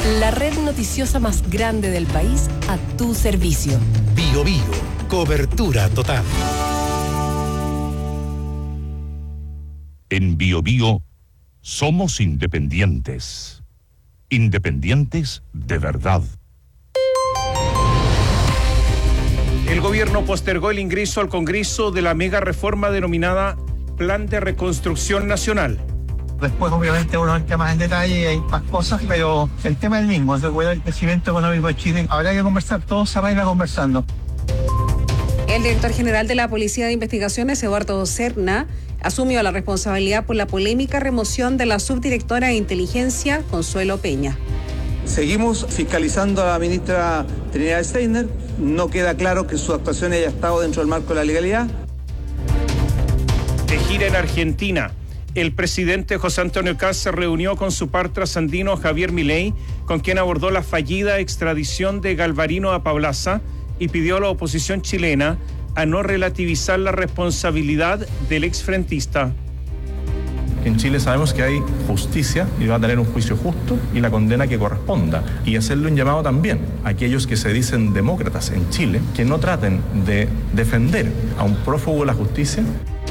La red noticiosa más grande del país a tu servicio. Biobío, cobertura total. En Biobío somos independientes. Independientes de verdad. El gobierno postergó el ingreso al Congreso de la mega reforma denominada Plan de Reconstrucción Nacional. Después, obviamente, uno entra más en detalle y hay más cosas, pero el tema es el mismo, es el crecimiento económico de Chile. Habrá que conversar, todos se van a ir conversando. El director general de la Policía de Investigaciones, Eduardo Serna, asumió la responsabilidad por la polémica remoción de la subdirectora de Inteligencia, Consuelo Peña. Seguimos fiscalizando a la ministra Trinidad Steiner. No queda claro que su actuación haya estado dentro del marco de la legalidad. De gira en Argentina, el presidente José Antonio Kast se reunió con su par trasandino Javier Milei, con quien abordó la fallida extradición de Galvarino a Paulaza y pidió a la oposición chilena a no relativizar la responsabilidad del exfrentista. En Chile sabemos que hay justicia y va a tener un juicio justo y la condena que corresponda. Y hacerle un llamado también a aquellos que se dicen demócratas en Chile, que no traten de defender a un prófugo de la justicia.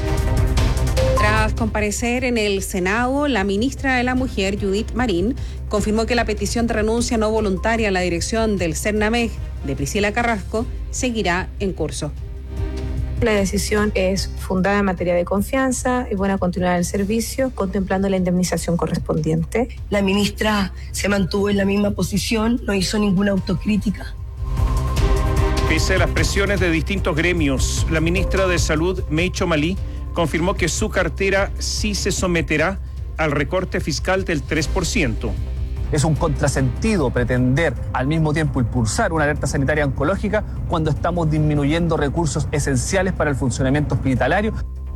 Tras comparecer en el Senado, la ministra de la Mujer, Judith Marín, confirmó que la petición de renuncia no voluntaria a la dirección del CERNAMEG de Priscila Carrasco seguirá en curso. La decisión es fundada en materia de confianza y buena continuidad del servicio, contemplando la indemnización correspondiente. La ministra se mantuvo en la misma posición, no hizo ninguna autocrítica. Pese a las presiones de distintos gremios, la ministra de Salud, Meicho Malí, confirmó que su cartera sí se someterá al recorte fiscal del 3%. Es un contrasentido pretender al mismo tiempo impulsar una alerta sanitaria oncológica cuando estamos disminuyendo recursos esenciales para el funcionamiento hospitalario.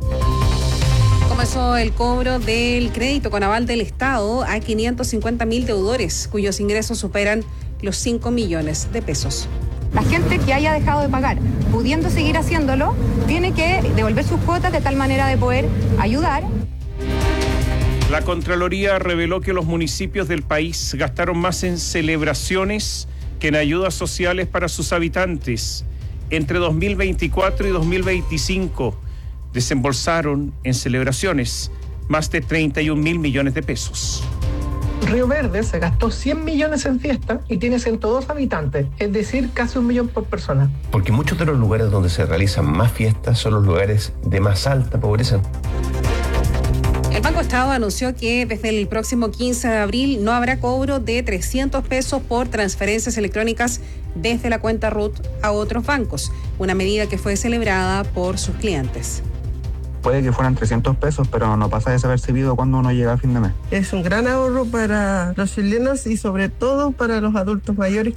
Comenzó el cobro del crédito con aval del Estado a 550.000 deudores, cuyos ingresos superan los 5 millones de pesos. La gente que haya dejado de pagar, pudiendo seguir haciéndolo, tiene que devolver sus cuotas de tal manera de poder ayudar. La Contraloría reveló que los municipios del país gastaron más en celebraciones que en ayudas sociales para sus habitantes. Entre 2024 y 2025 desembolsaron en celebraciones más de 31.000 millones de pesos. Río Verde se gastó 100 millones en fiesta y tiene 102 habitantes, es decir, casi 1 millón por persona. Porque muchos de los lugares donde se realizan más fiestas son los lugares de más alta pobreza. El Banco Estado anunció que desde el próximo 15 de abril no habrá cobro de 300 pesos por transferencias electrónicas desde la cuenta RUT a otros bancos, una medida que fue celebrada por sus clientes. Puede que fueran 300 pesos, pero no pasa desapercibido cuando uno llega a fin de mes. Es un gran ahorro para los chilenos y sobre todo para los adultos mayores.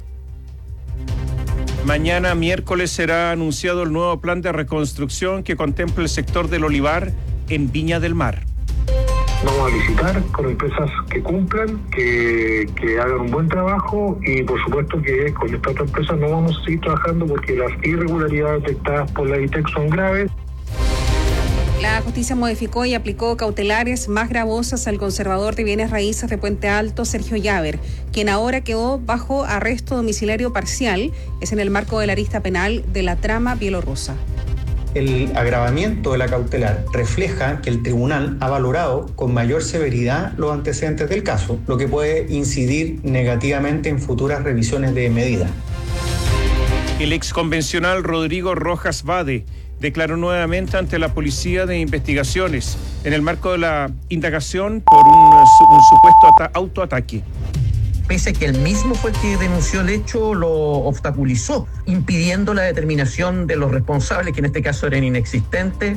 Mañana miércoles será anunciado el nuevo plan de reconstrucción que contempla el sector del olivar en Viña del Mar. Vamos a licitar con empresas que cumplan, que hagan un buen trabajo y por supuesto que con estas otras empresas no vamos a seguir trabajando porque las irregularidades detectadas por la ITEC son graves. La justicia modificó y aplicó cautelares más gravosas al conservador de bienes raíces de Puente Alto, Sergio Llaver, quien ahora quedó bajo arresto domiciliario parcial, es en el marco de la arista penal de la trama bielorrusa. El agravamiento de la cautelar refleja que el tribunal ha valorado con mayor severidad los antecedentes del caso, lo que puede incidir negativamente en futuras revisiones de medida. El exconvencional Rodrigo Rojas Vade declaró nuevamente ante la Policía de Investigaciones en el marco de la indagación por un supuesto autoataque. Pese a que él mismo fue el que denunció el hecho, lo obstaculizó, impidiendo la determinación de los responsables, que en este caso eran inexistentes.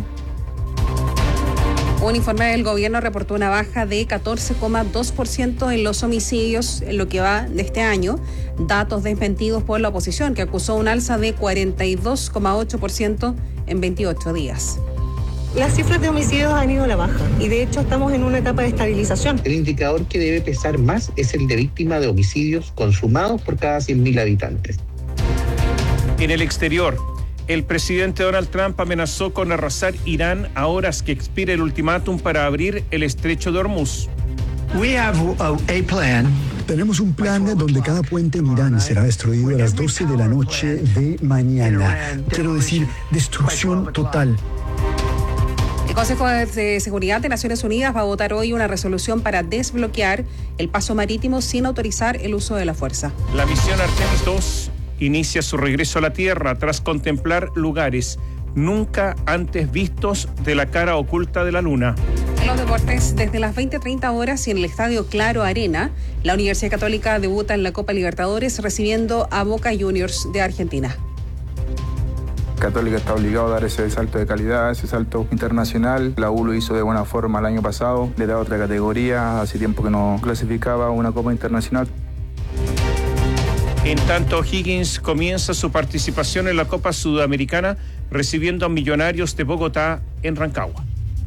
Un informe del gobierno reportó una baja de 14,2% en los homicidios en lo que va de este año, datos desmentidos por la oposición, que acusó un alza de 42,8% en 28 días. Las cifras de homicidios han ido a la baja y de hecho estamos en una etapa de estabilización. El indicador que debe pesar más es el de víctima de homicidios consumados por cada 100.000 habitantes. En el exterior, el presidente Donald Trump amenazó con arrasar Irán a horas que expire el ultimátum para abrir el estrecho de Hormuz. We have a plan Tenemos un plan donde cada puente en Irán será destruido a las 12 de la noche de mañana. Quiero decir, destrucción total. El Consejo de Seguridad de Naciones Unidas va a votar hoy una resolución para desbloquear el paso marítimo sin autorizar el uso de la fuerza. La misión Artemis 2 inicia su regreso a la Tierra tras contemplar lugares nunca antes vistos de la cara oculta de la Luna. En los deportes, desde las 20:30 horas y en el Estadio Claro Arena, la Universidad Católica debuta en la Copa Libertadores recibiendo a Boca Juniors de Argentina. Católica está obligado a dar ese salto de calidad, ese salto internacional. La U lo hizo de buena forma el año pasado, le da otra categoría, hace tiempo que no clasificaba a una Copa Internacional. En tanto, Higgins comienza su participación en la Copa Sudamericana recibiendo a Millonarios de Bogotá en Rancagua.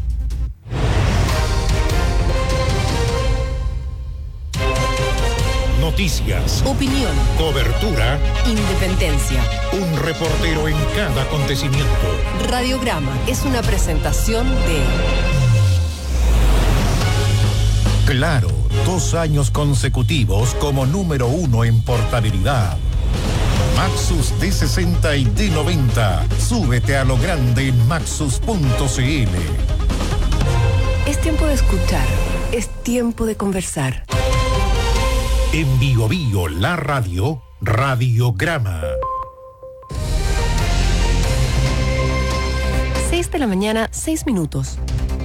Noticias, opinión, cobertura, independencia. Un reportero en cada acontecimiento. Radiograma es una presentación de Claro, 2 años consecutivos como número 1 en portabilidad. Maxus D60 y D90. Súbete a lo grande en maxus.cl. Es tiempo de escuchar, es tiempo de conversar. En Bio Bio, la radio, Radiograma. 6 de la mañana, 6 minutos.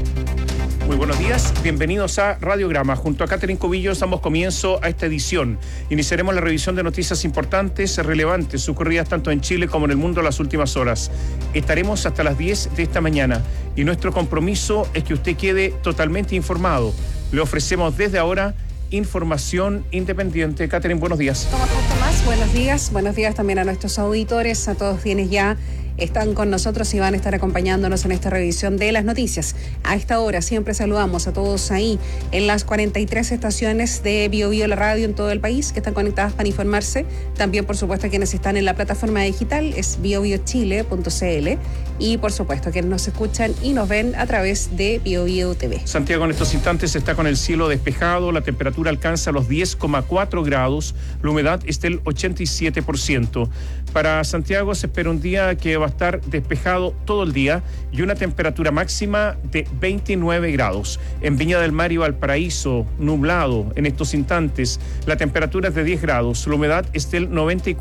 Muy buenos días, bienvenidos a Radiograma. Junto a Catherine Cubillos damos comienzo a esta edición. Iniciaremos la revisión de noticias importantes, relevantes, ocurridas tanto en Chile como en el mundo en las últimas horas. Estaremos hasta las 10 de esta mañana y nuestro compromiso es que usted quede totalmente informado. Le ofrecemos desde ahora información independiente. Catherine, buenos días. ¿Cómo estás, Tomás? Buenos días también a nuestros auditores, a todos quienes ya están con nosotros y van a estar acompañándonos en esta revisión de las noticias. A esta hora siempre saludamos a todos ahí en las 43 estaciones de Bio Bio, la radio en todo el país, que están conectadas para informarse. También, por supuesto, a quienes están en la plataforma digital, es biobiochile.cl, y por supuesto, a quienes nos escuchan y nos ven a través de Bio Bio TV. Santiago en estos instantes está con el cielo despejado, la temperatura alcanza los 10,4 grados, la humedad es del 87%. Para Santiago se espera un día que va a estar despejado todo el día y una temperatura máxima de 29 grados. En Viña del Mar y Valparaíso, nublado en estos instantes, la temperatura es de 10 grados, la humedad es del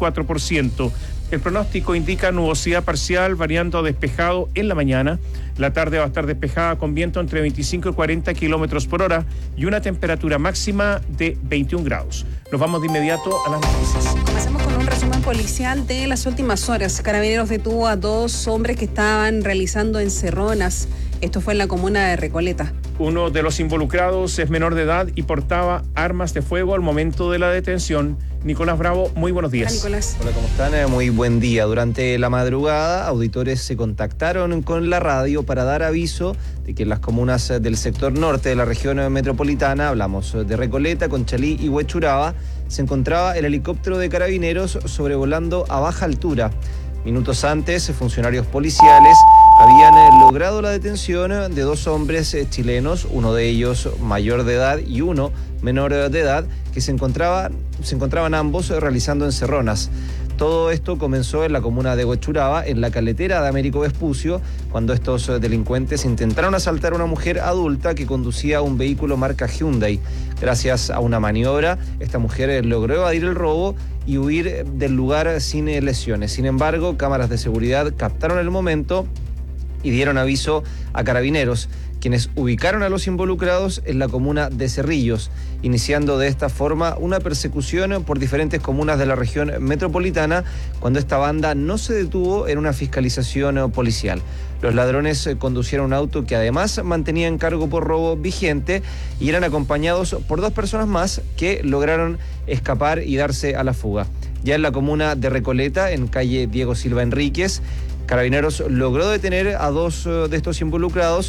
94%. El pronóstico indica nubosidad parcial variando a despejado en la mañana. La tarde va a estar despejada con viento entre 25 y 40 kilómetros por hora y una temperatura máxima de 21 grados. Nos vamos de inmediato a las noticias. Comencemos con un resumen policial de las últimas horas. Carabineros detuvo a 2 hombres que estaban realizando encerronas. Esto fue en la comuna de Recoleta. Uno de los involucrados es menor de edad y portaba armas de fuego al momento de la detención. Nicolás Bravo, muy buenos días. Hola, Nicolás. Hola, ¿cómo están? Muy buen día. Durante la madrugada, auditores se contactaron con la radio para dar aviso de que en las comunas del sector norte de la región metropolitana, hablamos de Recoleta, Conchalí y Huechuraba, se encontraba el helicóptero de Carabineros sobrevolando a baja altura. Minutos antes, funcionarios policiales habían logrado la detención de 2 hombres chilenos, uno de ellos mayor de edad y uno menor de edad, que se encontraban ambos realizando encerronas. Todo esto comenzó en la comuna de Huechuraba, en la caletera de Américo Vespucio, cuando estos delincuentes intentaron asaltar a una mujer adulta que conducía un vehículo marca Hyundai. Gracias a una maniobra, esta mujer logró evadir el robo y huir del lugar sin lesiones. Sin embargo, cámaras de seguridad captaron el momento y dieron aviso a Carabineros, quienes ubicaron a los involucrados en la comuna de Cerrillos, iniciando de esta forma una persecución por diferentes comunas de la región metropolitana cuando esta banda no se detuvo en una fiscalización policial. Los ladrones conducían un auto que además mantenían cargo por robo vigente y eran acompañados por 2 personas más que lograron escapar y darse a la fuga. Ya en la comuna de Recoleta, en calle Diego Silva Enríquez, Carabineros logró detener a 2 de estos involucrados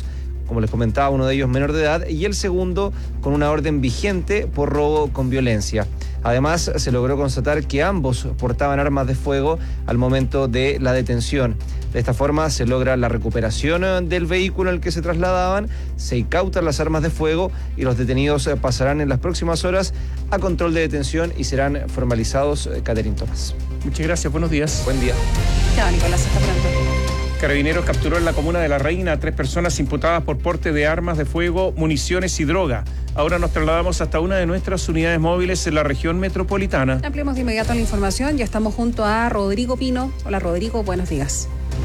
como les comentaba, uno de ellos menor de edad y el segundo con una orden vigente por robo con violencia. Además, se logró constatar que ambos portaban armas de fuego al momento de la detención. De esta forma se logra la recuperación del vehículo en el que se trasladaban, se incautan las armas de fuego y los detenidos pasarán en las próximas horas a control de detención y serán formalizados. Catherine Tomás. Muchas gracias, buenos días. Buen día. Chao, Nicolás, hasta pronto. Carabineros capturó en la comuna de La Reina a 3 personas imputadas por porte de armas de fuego, municiones y droga. Ahora nos trasladamos hasta una de nuestras unidades móviles en la región metropolitana. Ampliamos de inmediato la información. Ya estamos junto a Rodrigo Pino. Hola, Rodrigo, buenos días.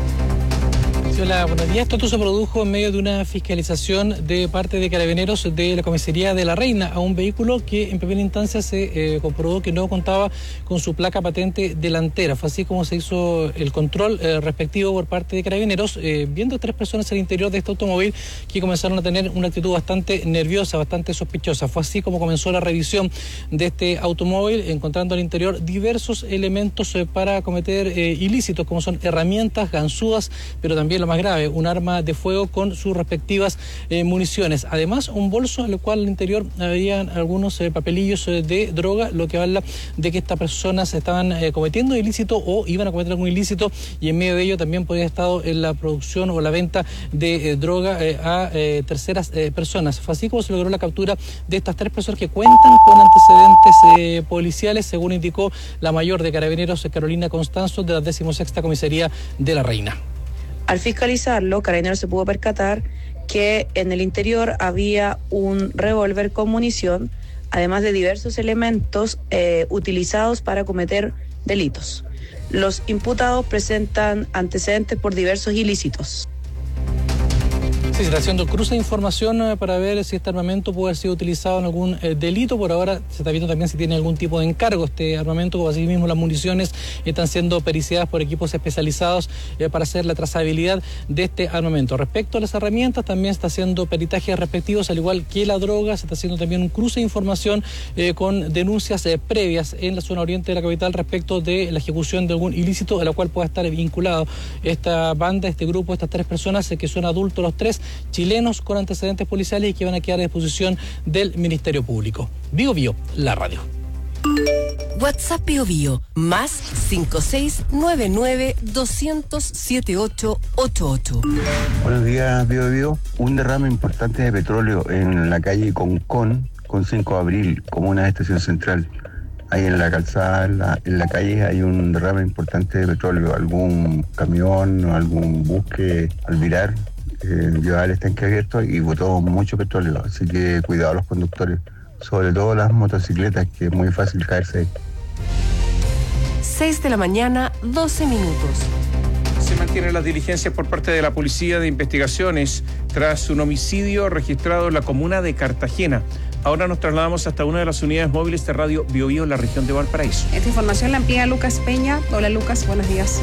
Hola, buenos días. Esto se produjo en medio de una fiscalización de parte de Carabineros de la comisaría de La Reina a un vehículo que en primera instancia se comprobó que no contaba con su placa patente delantera. Fue así como se hizo el control respectivo por parte de Carabineros, viendo 3 personas al interior de este automóvil que comenzaron a tener una actitud bastante nerviosa, bastante sospechosa. Fue así como comenzó la revisión de este automóvil, encontrando al interior diversos elementos para cometer ilícitos, como son herramientas, ganzúas, pero también lo más grave, un arma de fuego con sus respectivas municiones. Además, un bolso en el cual al interior habían algunos papelillos de droga, lo que habla de que estas personas estaban cometiendo ilícito o iban a cometer algún ilícito, y en medio de ello también podría haber estado en la producción o la venta de droga a terceras personas. Fue así como se logró la captura de estas 3 personas que cuentan con antecedentes policiales, según indicó la mayor de Carabineros, Carolina Constanzo, de la 16ª Comisaría de La Reina. Al fiscalizarlo, Carabineros se pudo percatar que en el interior había un revólver con munición, además de diversos elementos utilizados para cometer delitos. Los imputados presentan antecedentes por diversos ilícitos. Sí, se está haciendo cruce de información para ver si este armamento puede haber sido utilizado en algún delito. Por ahora se está viendo también si tiene algún tipo de encargo este armamento, como así mismo las municiones están siendo periciadas por equipos especializados para hacer la trazabilidad de este armamento. Respecto a las herramientas, también se está haciendo peritajes respectivos, al igual que la droga. Se está haciendo también un cruce de información con denuncias previas en la zona oriente de la capital respecto de la ejecución de algún ilícito a la cual pueda estar vinculado esta banda, este grupo, estas 3 personas que son adultos los 3, chilenos con antecedentes policiales y que van a quedar a disposición del Ministerio Público. Bio Bio, la radio. WhatsApp Bio Bio, más 5699-200-7888. Buenos días, Bio Bio. Un derrame importante de petróleo en la calle Concón, con 5 de abril, comuna de Estación Central. Ahí en la calzada, en la calle, hay un derrame importante de petróleo. Algún camión o algún bus que al virar llevaba el estanque abierto y botó mucho petróleo. Así que cuidado a los conductores, sobre todo las motocicletas, que es muy fácil caerse ahí. 6 de la mañana, 12 minutos. Se mantienen las diligencias por parte de la Policía de Investigaciones tras un homicidio registrado en la comuna de Cartagena. Ahora nos trasladamos hasta una de las unidades móviles de Radio Bio Bio en la región de Valparaíso. Esta información la amplía Lucas Peña. Hola Lucas, buenos días.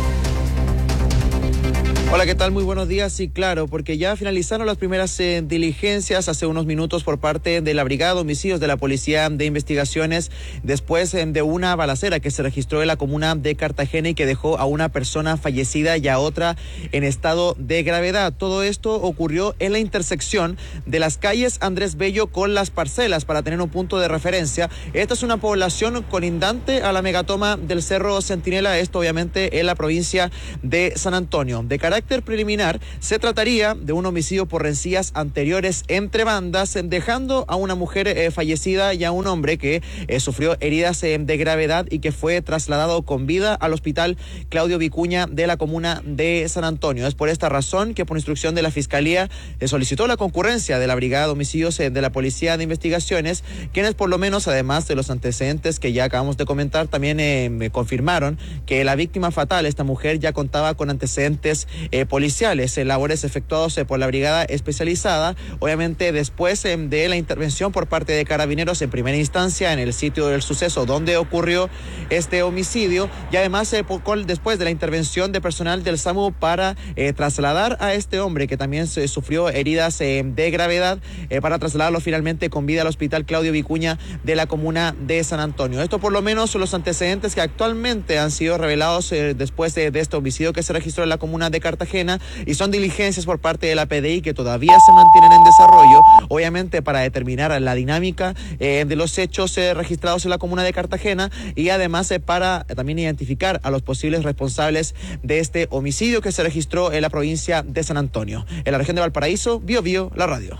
Hola, ¿qué tal? Muy buenos días. Sí, claro, porque ya finalizaron las primeras diligencias hace unos minutos por parte de la Brigada de Homicidios de la Policía de Investigaciones después de una balacera que se registró en la comuna de Cartagena y que dejó a una persona fallecida y a otra en estado de gravedad. Todo esto ocurrió en la intersección de las calles Andrés Bello con Las Parcelas, para tener un punto de referencia. Esta es una población colindante a la megatoma del Cerro Centinela, esto obviamente en la provincia de San Antonio. De carácter preliminar, se trataría de un homicidio por rencillas anteriores entre bandas, dejando a una mujer fallecida y a un hombre que sufrió heridas de gravedad y que fue trasladado con vida al hospital Claudio Vicuña de la comuna de San Antonio. Es por esta razón que, por instrucción de la Fiscalía, solicitó la concurrencia de la Brigada de Homicidios de la Policía de Investigaciones, quienes por lo menos, además de los antecedentes que ya acabamos de comentar, también me confirmaron que la víctima fatal, esta mujer, ya contaba con antecedentes policiales, labores efectuados por la brigada especializada, obviamente después de la intervención por parte de Carabineros en primera instancia en el sitio del suceso donde ocurrió este homicidio, y además después de la intervención de personal del SAMU para trasladar a este hombre que también sufrió heridas de gravedad, para trasladarlo finalmente con vida al hospital Claudio Vicuña de la comuna de San Antonio. Esto por lo menos son los antecedentes que actualmente han sido revelados después de este homicidio que se registró en la comuna de Cartagena. Cartagena, y son diligencias por parte de la PDI que todavía se mantienen en desarrollo, obviamente para determinar la dinámica de los hechos registrados en la comuna de Cartagena, y además para también identificar a los posibles responsables de este homicidio que se registró en la provincia de San Antonio. En la región de Valparaíso, Biobío, la radio.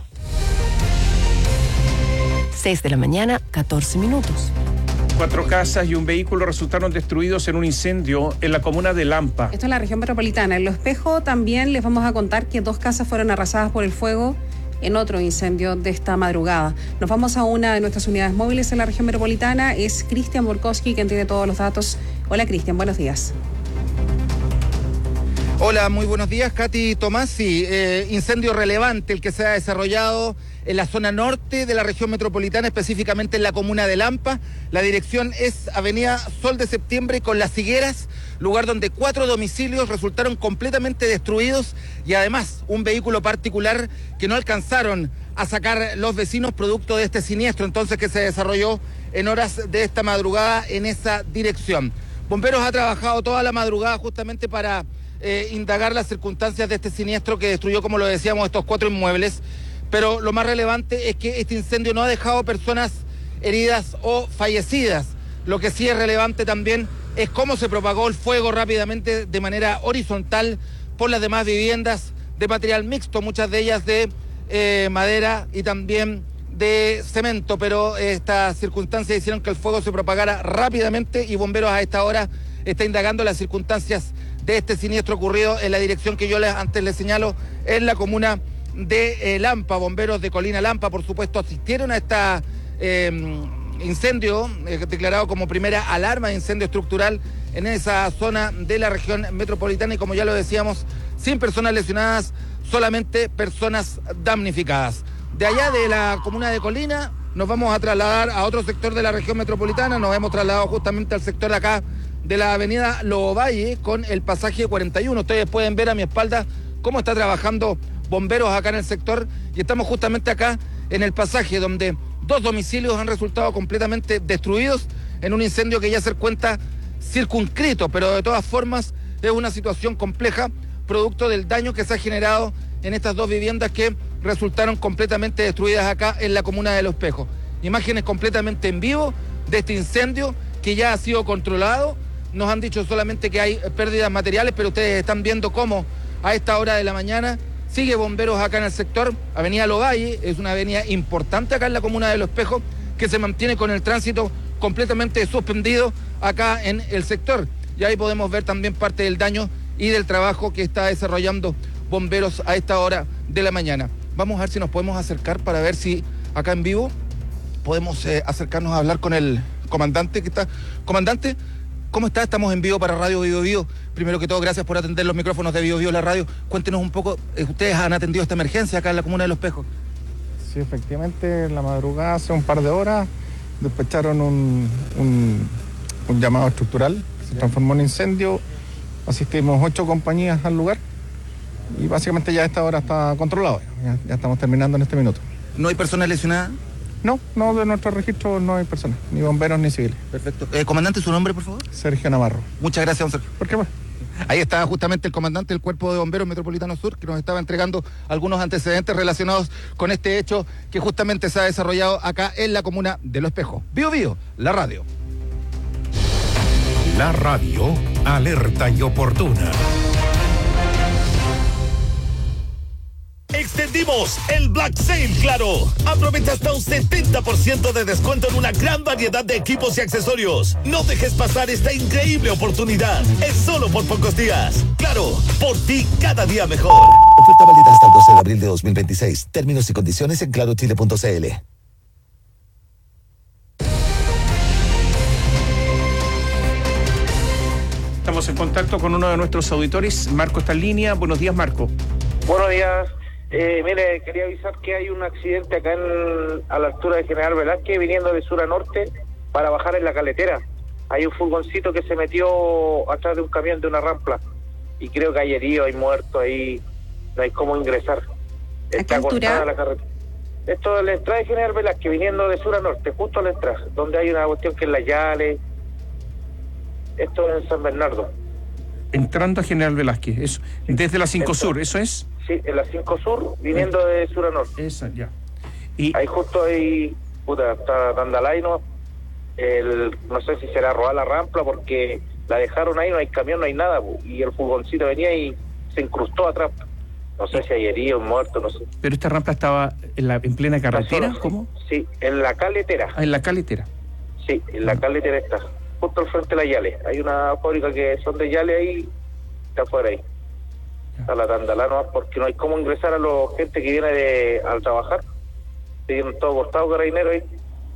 6 de la mañana, 14 minutos. 4 casas y un vehículo resultaron destruidos en un incendio en la comuna de Lampa. Esto es la región metropolitana. En Lo Espejo también les vamos a contar que 2 casas fueron arrasadas por el fuego en otro incendio de esta madrugada. Nos vamos a una de nuestras unidades móviles en la región metropolitana. Es Cristian Borkowski quien tiene todos los datos. Hola Cristian, buenos días. Hola, muy buenos días, Katy Tomás. Sí, incendio relevante el que se ha desarrollado en la zona norte de la región metropolitana, específicamente en la comuna de Lampa. La dirección es Avenida Sol de Septiembre con Las Higueras, lugar donde 4 domicilios resultaron completamente destruidos y además un vehículo particular que no alcanzaron a sacar los vecinos producto de este siniestro entonces que se desarrolló en horas de esta madrugada en esa dirección. Bomberos ha trabajado toda la madrugada justamente para indagar las circunstancias de este siniestro que destruyó, como lo decíamos, estos 4 inmuebles. Pero lo más relevante es que este incendio no ha dejado personas heridas o fallecidas. Lo que sí es relevante también es cómo se propagó el fuego rápidamente de manera horizontal por las demás viviendas de material mixto, muchas de ellas de madera y también de cemento, pero estas circunstancias hicieron que el fuego se propagara rápidamente y Bomberos a esta hora está indagando las circunstancias de este siniestro ocurrido en la dirección que yo antes les señalo, en la comuna de Lampa. Bomberos de Colina Lampa, por supuesto, asistieron a este incendio declarado como primera alarma de incendio estructural en esa zona de la región metropolitana y, como ya lo decíamos, sin personas lesionadas, solamente personas damnificadas. De allá de la comuna de Colina nos vamos a trasladar a otro sector de la región metropolitana. Nos hemos trasladado justamente al sector acá de la avenida Lovalle con el pasaje 41. Ustedes pueden ver a mi espalda cómo está trabajando Bomberos acá en el sector y estamos justamente acá en el pasaje donde 2 domicilios han resultado completamente destruidos en un incendio que ya se cuenta circunscrito, pero de todas formas es una situación compleja producto del daño que se ha generado en estas 2 viviendas que resultaron completamente destruidas acá en la comuna de Lo Espejo. Imágenes completamente en vivo de este incendio que ya ha sido controlado. Nos han dicho solamente que hay pérdidas materiales, pero ustedes están viendo cómo a esta hora de la mañana sigue Bomberos acá en el sector. Avenida Lovalle es una avenida importante acá en la comuna de Lo Espejo que se mantiene con el tránsito completamente suspendido acá en el sector. Y ahí podemos ver también parte del daño y del trabajo que está desarrollando Bomberos a esta hora de la mañana. Vamos a ver si nos podemos acercar para ver si acá en vivo podemos acercarnos a hablar con el comandante que está. Comandante, ¿cómo está? Estamos en vivo para Radio Biobío. Primero que todo, gracias por atender los micrófonos de Biobío, la radio. Cuéntenos un poco, ¿ustedes han atendido esta emergencia acá en la comuna de Lo Espejo? Sí, efectivamente, en la madrugada, hace un par de horas, despacharon un llamado estructural, se transformó en incendio, asistimos 8 compañías al lugar y básicamente ya a esta hora está controlado, ya estamos terminando en este minuto. ¿No hay personas lesionadas? No, de nuestro registro no hay personas, ni bomberos ni civiles. Perfecto. Comandante, ¿su nombre, por favor? Sergio Navarro. Muchas gracias, don Sergio. ¿Por qué más? Ahí está justamente el comandante del Cuerpo de Bomberos Metropolitano Sur, que nos estaba entregando algunos antecedentes relacionados con este hecho que justamente se ha desarrollado acá en la comuna de Lo Espejo. Biobío, la radio. La radio, alerta y oportuna. Extendimos el Black Sale Claro. Aprovecha hasta un 70% de descuento en una gran variedad de equipos y accesorios. No dejes pasar esta increíble oportunidad. Es solo por pocos días. Claro, por ti cada día mejor. Oferta válida hasta el 12 de abril de 2026. Términos y condiciones en clarochile.cl. Estamos en contacto con uno de nuestros auditores. Marco está en línea. Buenos días, Marco. Buenos días. Mire, quería avisar que hay un accidente acá a la altura de General Velázquez, viniendo de sur a norte para bajar en la caletera. Hay un furgoncito que se metió atrás de un camión de una rampla y creo que hay herido, hay muerto, ahí no hay cómo ingresar. Está cortada la carretera. Esto es la entrada de General Velázquez, viniendo de sur a norte, justo a la entrada, donde hay una cuestión que es la Yale. Esto es en San Bernardo. entrando a General Velázquez, eso, desde la 5 Sur, ¿eso es? Sí, en la 5 Sur, viniendo de sur a norte. Esa, ya. Y ahí justo ahí, está Tandalay, no sé si será robar la rampa porque la dejaron ahí, no hay camión, no hay nada, y el furgoncito venía y se incrustó atrás. No sé si hay herido, muerto, no sé. ¿Pero esta rampa estaba en plena carretera? ¿Cómo? Sí, en la caletera. Ah, en la caletera. Sí, en la caletera está, justo al frente de la Yale. Hay una fábrica que son de Yale ahí, está afuera ahí. A la Tandalá nomás, porque no hay cómo ingresar a la gente que viene al trabajar. Se vienen todos cortados, carabineros ahí.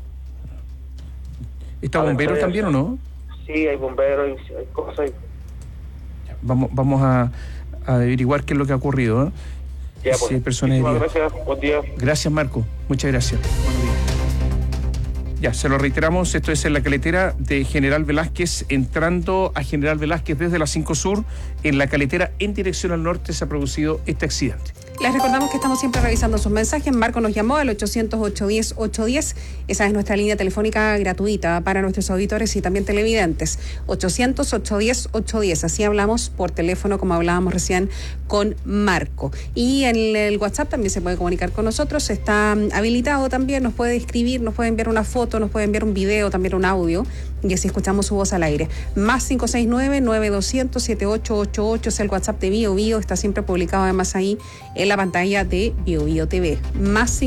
¿Está bomberos también o no? Sí, hay bomberos, hay cosas ahí. Vamos a averiguar qué es lo que ha ocurrido, ¿eh? Ya, pues, si hay personas heridas. Gracias, buen día. Gracias, Marco. Muchas gracias. Buenos días. Ya, se lo reiteramos, esto es en la caletera de General Velázquez, entrando a General Velázquez desde la 5 Sur, en la caletera en dirección al norte se ha producido este accidente. Les recordamos que estamos siempre revisando sus mensajes. Marco nos llamó al 800-810-810. Esa es nuestra línea telefónica gratuita para nuestros auditores y también televidentes. 800-810-810. Así hablamos por teléfono como hablábamos recién con Marco. Y en el WhatsApp también se puede comunicar con nosotros. Está habilitado también. Nos puede escribir, nos puede enviar una foto, nos puede enviar un video, también un audio. Y así escuchamos su voz al aire. Más 569-9200-7888 es el WhatsApp de Bio Bio. Está siempre publicado además ahí en la pantalla de Bio Bio TV. Más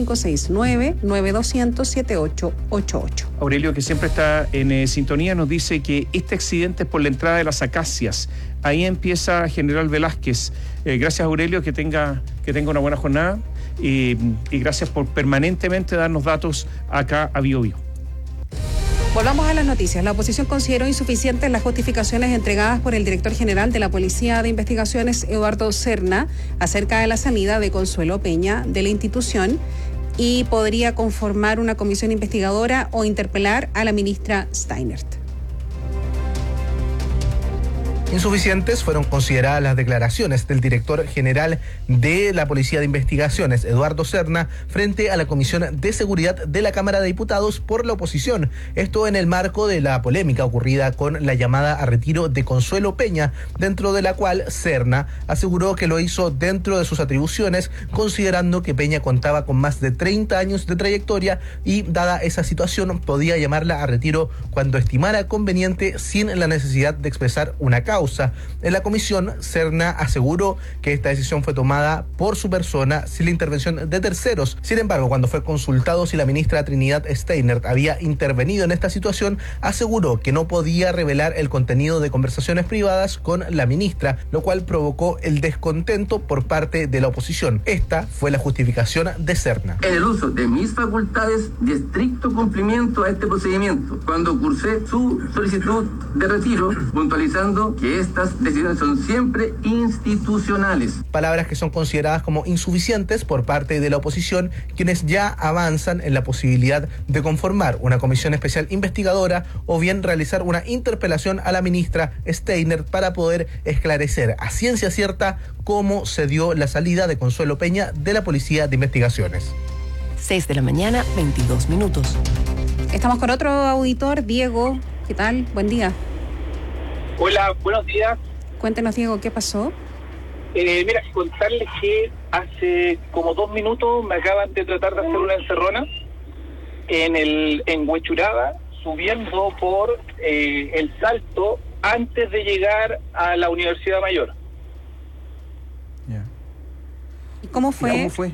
569-9200-7888. Aurelio, que siempre está en sintonía, nos dice que este accidente es por la entrada de las Acacias. Ahí empieza General Velázquez. Gracias, Aurelio, que tenga una buena jornada y gracias por permanentemente darnos datos acá a Bio Bio. Volvamos a las noticias. La oposición consideró insuficientes las justificaciones entregadas por el director general de la Policía de Investigaciones, Eduardo Serna, acerca de la salida de Consuelo Peña de la institución y podría conformar una comisión investigadora o interpelar a la ministra Steinert. Insuficientes fueron consideradas las declaraciones del director general de la Policía de Investigaciones, Eduardo Serna, frente a la Comisión de Seguridad de la Cámara de Diputados por la oposición. Esto en el marco de la polémica ocurrida con la llamada a retiro de Consuelo Peña, dentro de la cual Serna aseguró que lo hizo dentro de sus atribuciones, considerando que Peña contaba con más de 30 años de trayectoria y, dada esa situación, podía llamarla a retiro cuando estimara conveniente sin la necesidad de expresar una causa. En la comisión, Serna aseguró que esta decisión fue tomada por su persona sin la intervención de terceros. Sin embargo, cuando fue consultado si la ministra Trinidad Steinert había intervenido en esta situación, aseguró que no podía revelar el contenido de conversaciones privadas con la ministra, lo cual provocó el descontento por parte de la oposición. Esta fue la justificación de Serna. En el uso de mis facultades de estricto cumplimiento a este procedimiento, cuando cursé su solicitud de retiro, puntualizando que estas decisiones son siempre institucionales. Palabras que son consideradas como insuficientes por parte de la oposición, quienes ya avanzan en la posibilidad de conformar una comisión especial investigadora o bien realizar una interpelación a la ministra Steinert para poder esclarecer a ciencia cierta cómo se dio la salida de Consuelo Peña de la Policía de Investigaciones. 6 de la mañana, 22 minutos. Estamos con otro auditor, Diego. ¿Qué tal? Buen día. Hola, buenos días. Cuéntenos, Diego, ¿qué pasó? Mira, contarles que hace como 2 minutos me acaban de tratar de hacer una encerrona en Huechuraba, subiendo por el Salto antes de llegar a la Universidad Mayor. ¿Y cómo fue? ¿Cómo fue?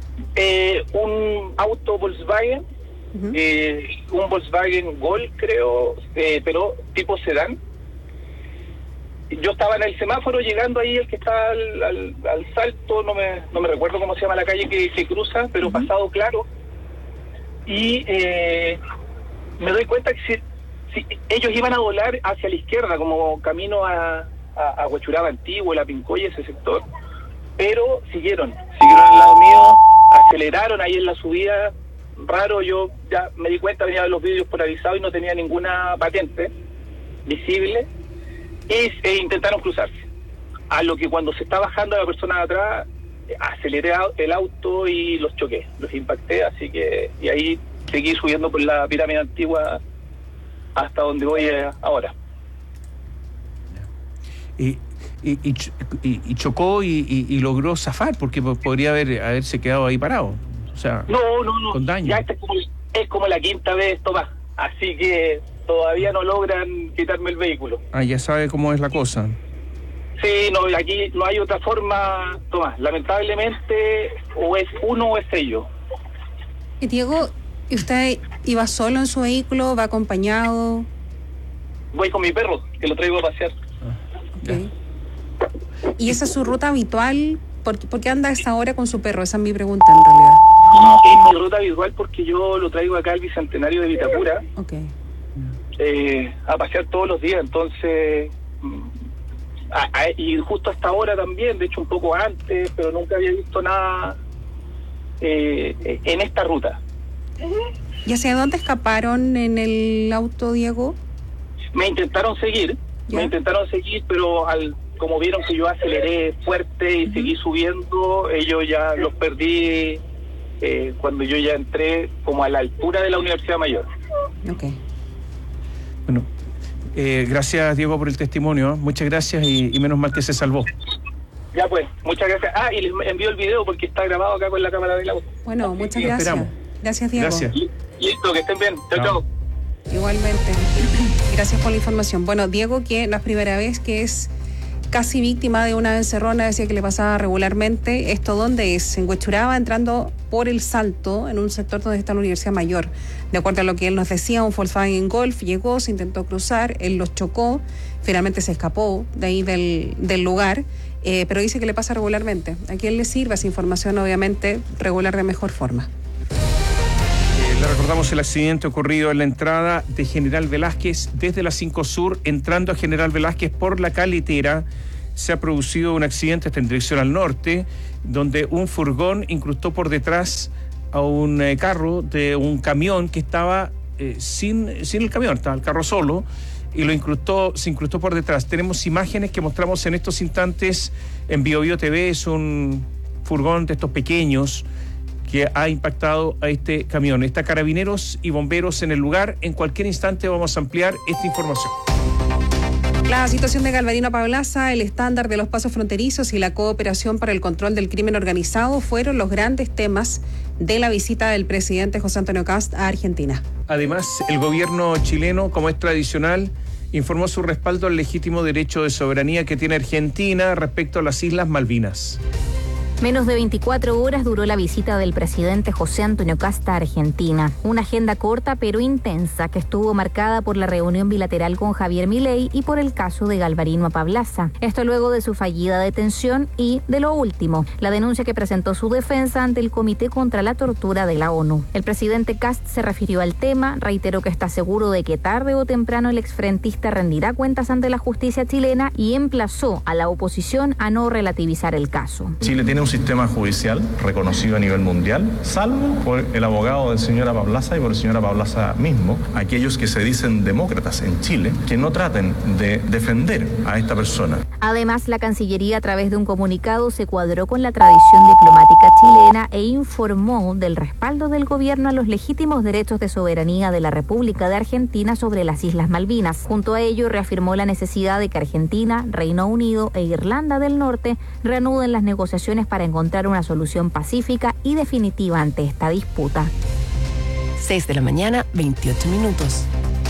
Un auto Volkswagen, un Volkswagen Gol, creo, pero tipo sedán. Yo estaba en el semáforo llegando ahí, el que está al Salto, no me recuerdo cómo se llama la calle que cruza, pero pasado claro. Y me doy cuenta que si ellos iban a volar hacia la izquierda, como camino a Huechuraba Antiguo, La Pincoya, ese sector, pero siguieron al lado mío, aceleraron ahí en la subida. Raro, yo ya me di cuenta, venía de los vídeos polarizados y no tenía ninguna patente visible. E intentaron cruzarse, a lo que cuando se está bajando la persona de atrás, aceleré el auto y los choqué, los impacté, así que, y ahí seguí subiendo por la pirámide antigua hasta donde voy ahora. Y y chocó y logró zafar, porque podría haberse quedado ahí parado. O sea, no, con daño. Ya es como la quinta vez, Tomás, así que todavía no logran quitarme el vehículo. Ya sabe cómo es la cosa. Sí, no, aquí no hay otra forma, Tomás, lamentablemente o es uno o es ellos. Y Diego, ¿y usted iba solo en su vehículo, va acompañado? Voy con mi perro, que lo traigo a pasear. Okay. ¿Y esa es su ruta habitual? ¿Por qué anda a esa hora con su perro? Esa es mi pregunta en realidad. Es mi ruta habitual porque yo lo traigo acá al Bicentenario de Vitacura. Okay. A pasear todos los días, entonces... y justo hasta ahora también, de hecho un poco antes, pero nunca había visto nada en esta ruta. ¿Y hacia dónde escaparon en el auto, Diego? Me intentaron seguir, pero como vieron que yo aceleré fuerte y seguí subiendo, ellos ya los perdí cuando yo ya entré como a la altura de la Universidad Mayor. Okay. Bueno, gracias, Diego, por el testimonio. Muchas gracias y menos mal que se salvó. Ya pues, muchas gracias. Y les envío el video porque está grabado acá con la cámara del auto. Bueno, muchas gracias. Esperamos. Gracias, Diego. Gracias. Listo, que estén bien. Chao. Igualmente. Gracias por la información. Bueno, Diego, que no es primera vez que es casi víctima de una encerrona, decía que le pasaba regularmente. ¿Esto dónde es? En Huechuraba, entrando por el Salto, en un sector donde está la Universidad Mayor. De acuerdo a lo que él nos decía, un Volkswagen Golf llegó, se intentó cruzar, él los chocó, finalmente se escapó de ahí del lugar, pero dice que le pasa regularmente. ¿A quién le sirve esa información? Obviamente, regular de mejor forma. Le recordamos el accidente ocurrido en la entrada de General Velázquez desde la 5 Sur, entrando a General Velázquez por la Caletera. Se ha producido un accidente en dirección al norte, donde un furgón incrustó por detrás a un carro de un camión que estaba sin el camión, estaba el carro solo, y se incrustó por detrás. Tenemos imágenes que mostramos en estos instantes en BioBio TV. Es un furgón de estos pequeños que ha impactado a este camión. Está Carabineros y bomberos en el lugar. En cualquier instante vamos a ampliar esta información. La situación de Galvarino Pablaza, el estándar de los pasos fronterizos y la cooperación para el control del crimen organizado fueron los grandes temas de la visita del presidente José Antonio Kast a Argentina. Además, el gobierno chileno, como es tradicional, informó su respaldo al legítimo derecho de soberanía que tiene Argentina respecto a las Islas Malvinas. Menos de 24 horas duró la visita del presidente José Antonio Kast a Argentina. Una agenda corta pero intensa que estuvo marcada por la reunión bilateral con Javier Milei y por el caso de Galvarino Pablaza. Esto luego de su fallida detención y, de lo último, la denuncia que presentó su defensa ante el Comité contra la Tortura de la ONU. El presidente Kast se refirió al tema, reiteró que está seguro de que tarde o temprano el exfrentista rendirá cuentas ante la justicia chilena y emplazó a la oposición a no relativizar el caso. Chile tiene un sistema judicial reconocido a nivel mundial, salvo por el abogado del señor Pablaza y por el señor Pablaza mismo, aquellos que se dicen demócratas en Chile, que no traten de defender a esta persona. Además, la Cancillería, a través de un comunicado, se cuadró con la tradición diplomática chilena e informó del respaldo del gobierno a los legítimos derechos de soberanía de la República de Argentina sobre las Islas Malvinas. Junto a ello, reafirmó la necesidad de que Argentina, Reino Unido e Irlanda del Norte reanuden las negociaciones para encontrar una solución pacífica y definitiva ante esta disputa. 6 de la mañana, 28 minutos.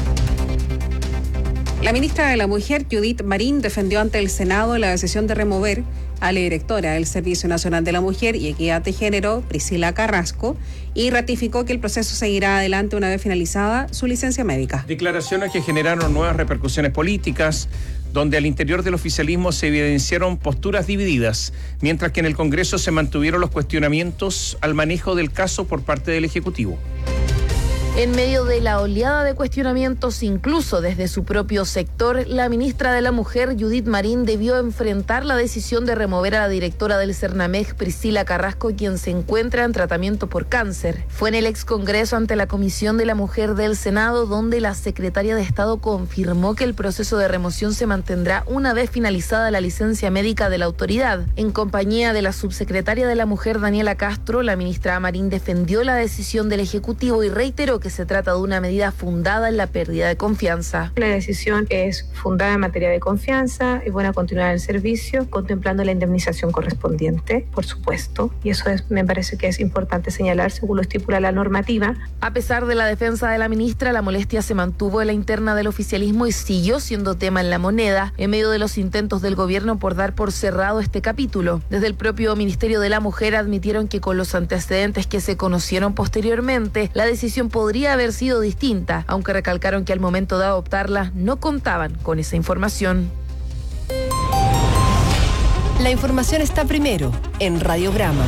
La ministra de la Mujer, Judith Marín, defendió ante el Senado la decisión de remover a la directora del Servicio Nacional de la Mujer y Equidad de Género, Priscila Carrasco, y ratificó que el proceso seguirá adelante una vez finalizada su licencia médica. Declaraciones que generaron nuevas repercusiones políticas, donde al interior del oficialismo se evidenciaron posturas divididas, mientras que en el Congreso se mantuvieron los cuestionamientos al manejo del caso por parte del Ejecutivo. En medio de la oleada de cuestionamientos, incluso desde su propio sector, la ministra de la Mujer, Judith Marín, debió enfrentar la decisión de remover a la directora del Cernamej, Priscila Carrasco, quien se encuentra en tratamiento por cáncer. Fue en el excongreso ante la Comisión de la Mujer del Senado, donde la secretaria de Estado confirmó que el proceso de remoción se mantendrá una vez finalizada la licencia médica de la autoridad. En compañía de la subsecretaria de la Mujer, Daniela Castro, la ministra Marín defendió la decisión del Ejecutivo y reiteró que que se trata de una medida fundada en la pérdida de confianza. La decisión es fundada en materia de confianza y buena continuidad del servicio, contemplando la indemnización correspondiente, por supuesto, y eso me parece que es importante señalar según lo estipula la normativa. A pesar de la defensa de la ministra, la molestia se mantuvo en la interna del oficialismo y siguió siendo tema en La Moneda, en medio de los intentos del gobierno por dar por cerrado este capítulo. Desde el propio Ministerio de la Mujer admitieron que con los antecedentes que se conocieron posteriormente, la decisión podría haber sido distinta, aunque recalcaron que al momento de adoptarla no contaban con esa información. La información está primero en Radiograma.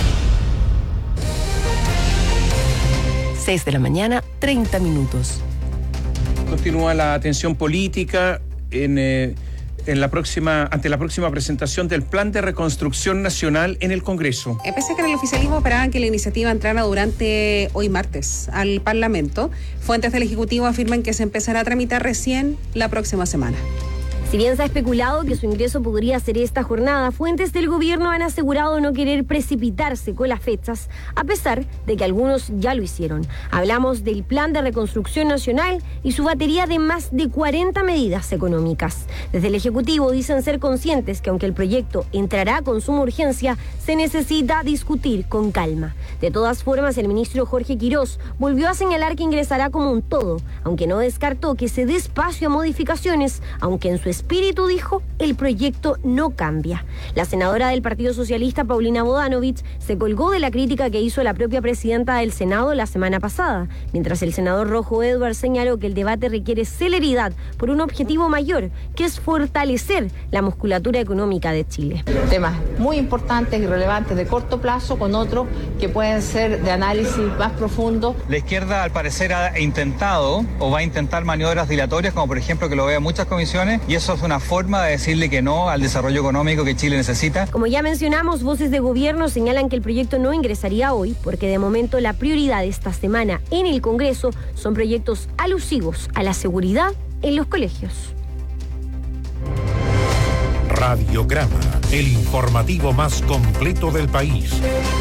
6 de la mañana, 30 minutos. Continúa la atención política ante la próxima presentación del Plan de Reconstrucción Nacional en el Congreso. Pese a que en el oficialismo esperaban que la iniciativa entrara durante hoy martes al Parlamento, fuentes del Ejecutivo afirman que se empezará a tramitar recién la próxima semana. Si bien se ha especulado que su ingreso podría ser esta jornada, fuentes del gobierno han asegurado no querer precipitarse con las fechas, a pesar de que algunos ya lo hicieron. Hablamos del Plan de Reconstrucción Nacional y su batería de más de 40 medidas económicas. Desde el Ejecutivo dicen ser conscientes que aunque el proyecto entrará con suma urgencia, se necesita discutir con calma. De todas formas, el ministro Jorge Quirós volvió a señalar que ingresará como un todo, aunque no descartó que se dé espacio a modificaciones, aunque en su espíritu dijo, el proyecto no cambia. La senadora del Partido Socialista, Paulina Bodanovich, se colgó de la crítica que hizo la propia presidenta del Senado la semana pasada, mientras el senador Rojo Edwards señaló que el debate requiere celeridad por un objetivo mayor, que es fortalecer la musculatura económica de Chile. Temas muy importantes y relevantes de corto plazo con otros que pueden ser de análisis más profundo. La izquierda, al parecer, ha intentado o va a intentar maniobras dilatorias, como por ejemplo que lo vean muchas comisiones, y eso es una forma de decirle que no al desarrollo económico que Chile necesita. Como ya mencionamos, voces de gobierno señalan que el proyecto no ingresaría hoy, porque de momento la prioridad de esta semana en el Congreso son proyectos alusivos a la seguridad en los colegios. Radiograma, el informativo más completo del país.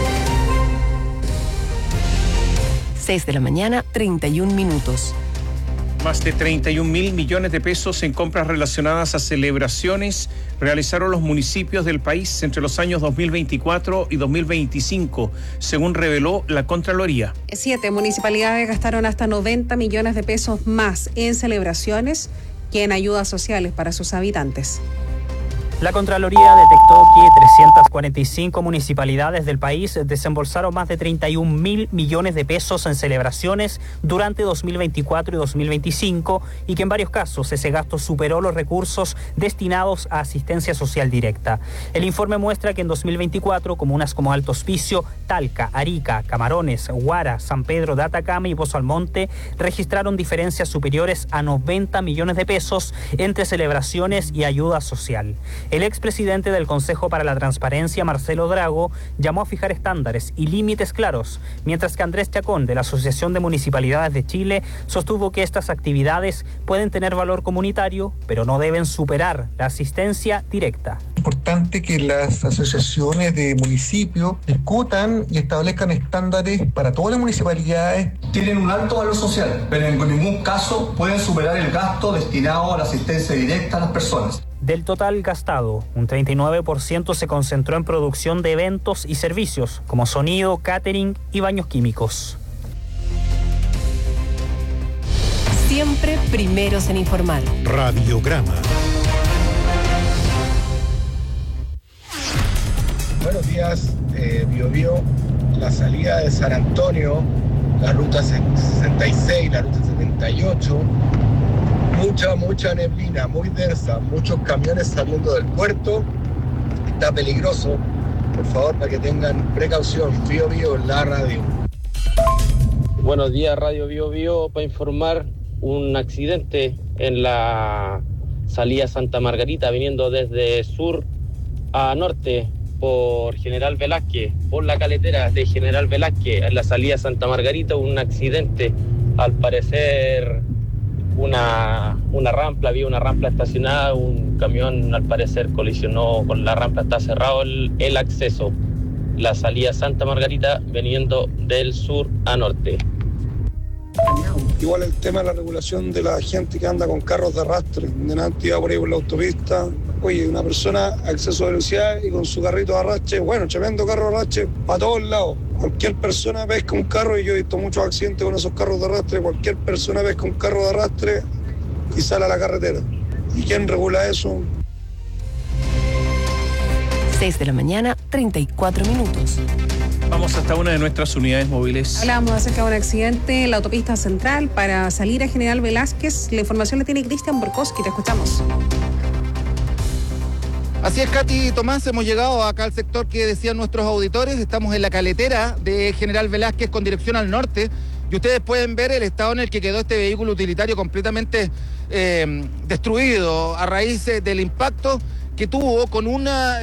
6 de la mañana, 31 minutos. Más de 31.000 millones de pesos en compras relacionadas a celebraciones realizaron los municipios del país entre los años 2024 y 2025, según reveló la Contraloría. 7 municipalidades gastaron hasta 90 millones de pesos más en celebraciones que en ayudas sociales para sus habitantes. La Contraloría detectó que 345 municipalidades del país desembolsaron más de 31.000 millones de pesos en celebraciones durante 2024 y 2025 y que en varios casos ese gasto superó los recursos destinados a asistencia social directa. El informe muestra que en 2024 comunas como Alto Hospicio, Talca, Arica, Camarones, Huara, San Pedro de Atacama y Pozo Almonte registraron diferencias superiores a 90 millones de pesos entre celebraciones y ayuda social. El expresidente del Consejo para la Transparencia, Marcelo Drago, llamó a fijar estándares y límites claros, mientras que Andrés Chacón, de la Asociación de Municipalidades de Chile, sostuvo que estas actividades pueden tener valor comunitario, pero no deben superar la asistencia directa. Es importante que las asociaciones de municipios discutan y establezcan estándares para todas las municipalidades. Tienen un alto valor social, pero en ningún caso pueden superar el gasto destinado a la asistencia directa a las personas. Del total gastado, un 39% se concentró en producción de eventos y servicios, como sonido, catering y baños químicos. Siempre primeros en informar. Radiograma. Buenos días, Biobío. La salida de San Antonio, la ruta 66, la ruta 78. Mucha neblina, muy densa, muchos camiones saliendo del puerto, está peligroso, por favor, para que tengan precaución. Biobío en la radio. Buenos días, Radio Biobío, para informar un accidente en la salida Santa Margarita, viniendo desde sur a norte por General Velázquez, por la caletera de General Velázquez, en la salida Santa Margarita, un accidente, al parecer había una rampa estacionada, un camión al parecer colisionó con la rampa, está cerrado el acceso, la salida Santa Margarita viniendo del sur a norte. Igual el tema de la regulación de la gente que anda con carros de arrastre. Delante iba por ahí por la autopista. Oye, una persona a exceso de velocidad y con su carrito de arrastre, bueno, tremendo carro de arrastre para todos lados. Cualquier persona pesca un carro, y yo he visto muchos accidentes con esos carros de arrastre, cualquier persona pesca un carro de arrastre y sale a la carretera. ¿Y quién regula eso? 6 de la mañana, 34 minutos. Vamos hasta una de nuestras unidades móviles. Hablamos acerca de un accidente en la autopista central para salir a General Velázquez. La información la tiene Cristian Borkowski. Te escuchamos. Así es, Katy y Tomás, hemos llegado acá al sector que decían nuestros auditores. Estamos en la caletera de General Velázquez con dirección al norte. Y ustedes pueden ver el estado en el que quedó este vehículo utilitario completamente destruido a raíz del impacto que tuvo con una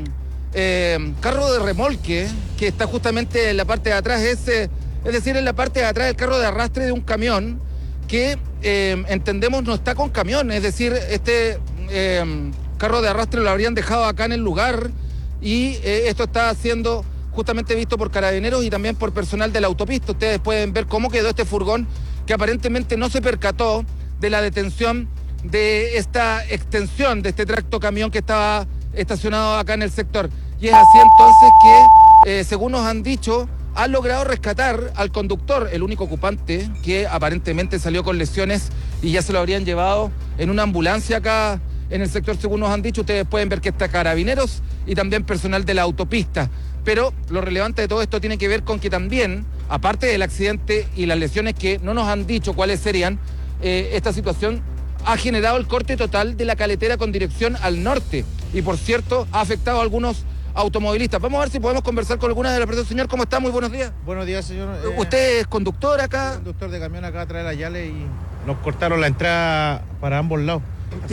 carro de remolque que está justamente en la parte de atrás, es decir, en la parte de atrás del carro de arrastre de un camión que entendemos no está con camión, es decir, este carro de arrastre lo habrían dejado acá en el lugar y esto está siendo justamente visto por carabineros y también por personal de la autopista. Ustedes pueden ver cómo quedó este furgón que aparentemente no se percató de la detención de esta extensión de este tracto camión que estaba estacionado acá en el sector. Y es así entonces que, según nos han dicho, han logrado rescatar al conductor, el único ocupante que aparentemente salió con lesiones y ya se lo habrían llevado en una ambulancia acá en el sector, según nos han dicho. Ustedes pueden ver que está carabineros y también personal de la autopista. Pero lo relevante de todo esto tiene que ver con que también, aparte del accidente y las lesiones que no nos han dicho cuáles serían, esta situación ha generado el corte total de la caletera con dirección al norte y, por cierto, ha afectado a algunos automovilistas. Vamos a ver si podemos conversar con alguna de las personas. Señor, ¿cómo está? Muy buenos días. Buenos días, señor. ¿Usted es conductor acá? Conductor de camión acá atrás de la Yale y nos cortaron la entrada para ambos lados.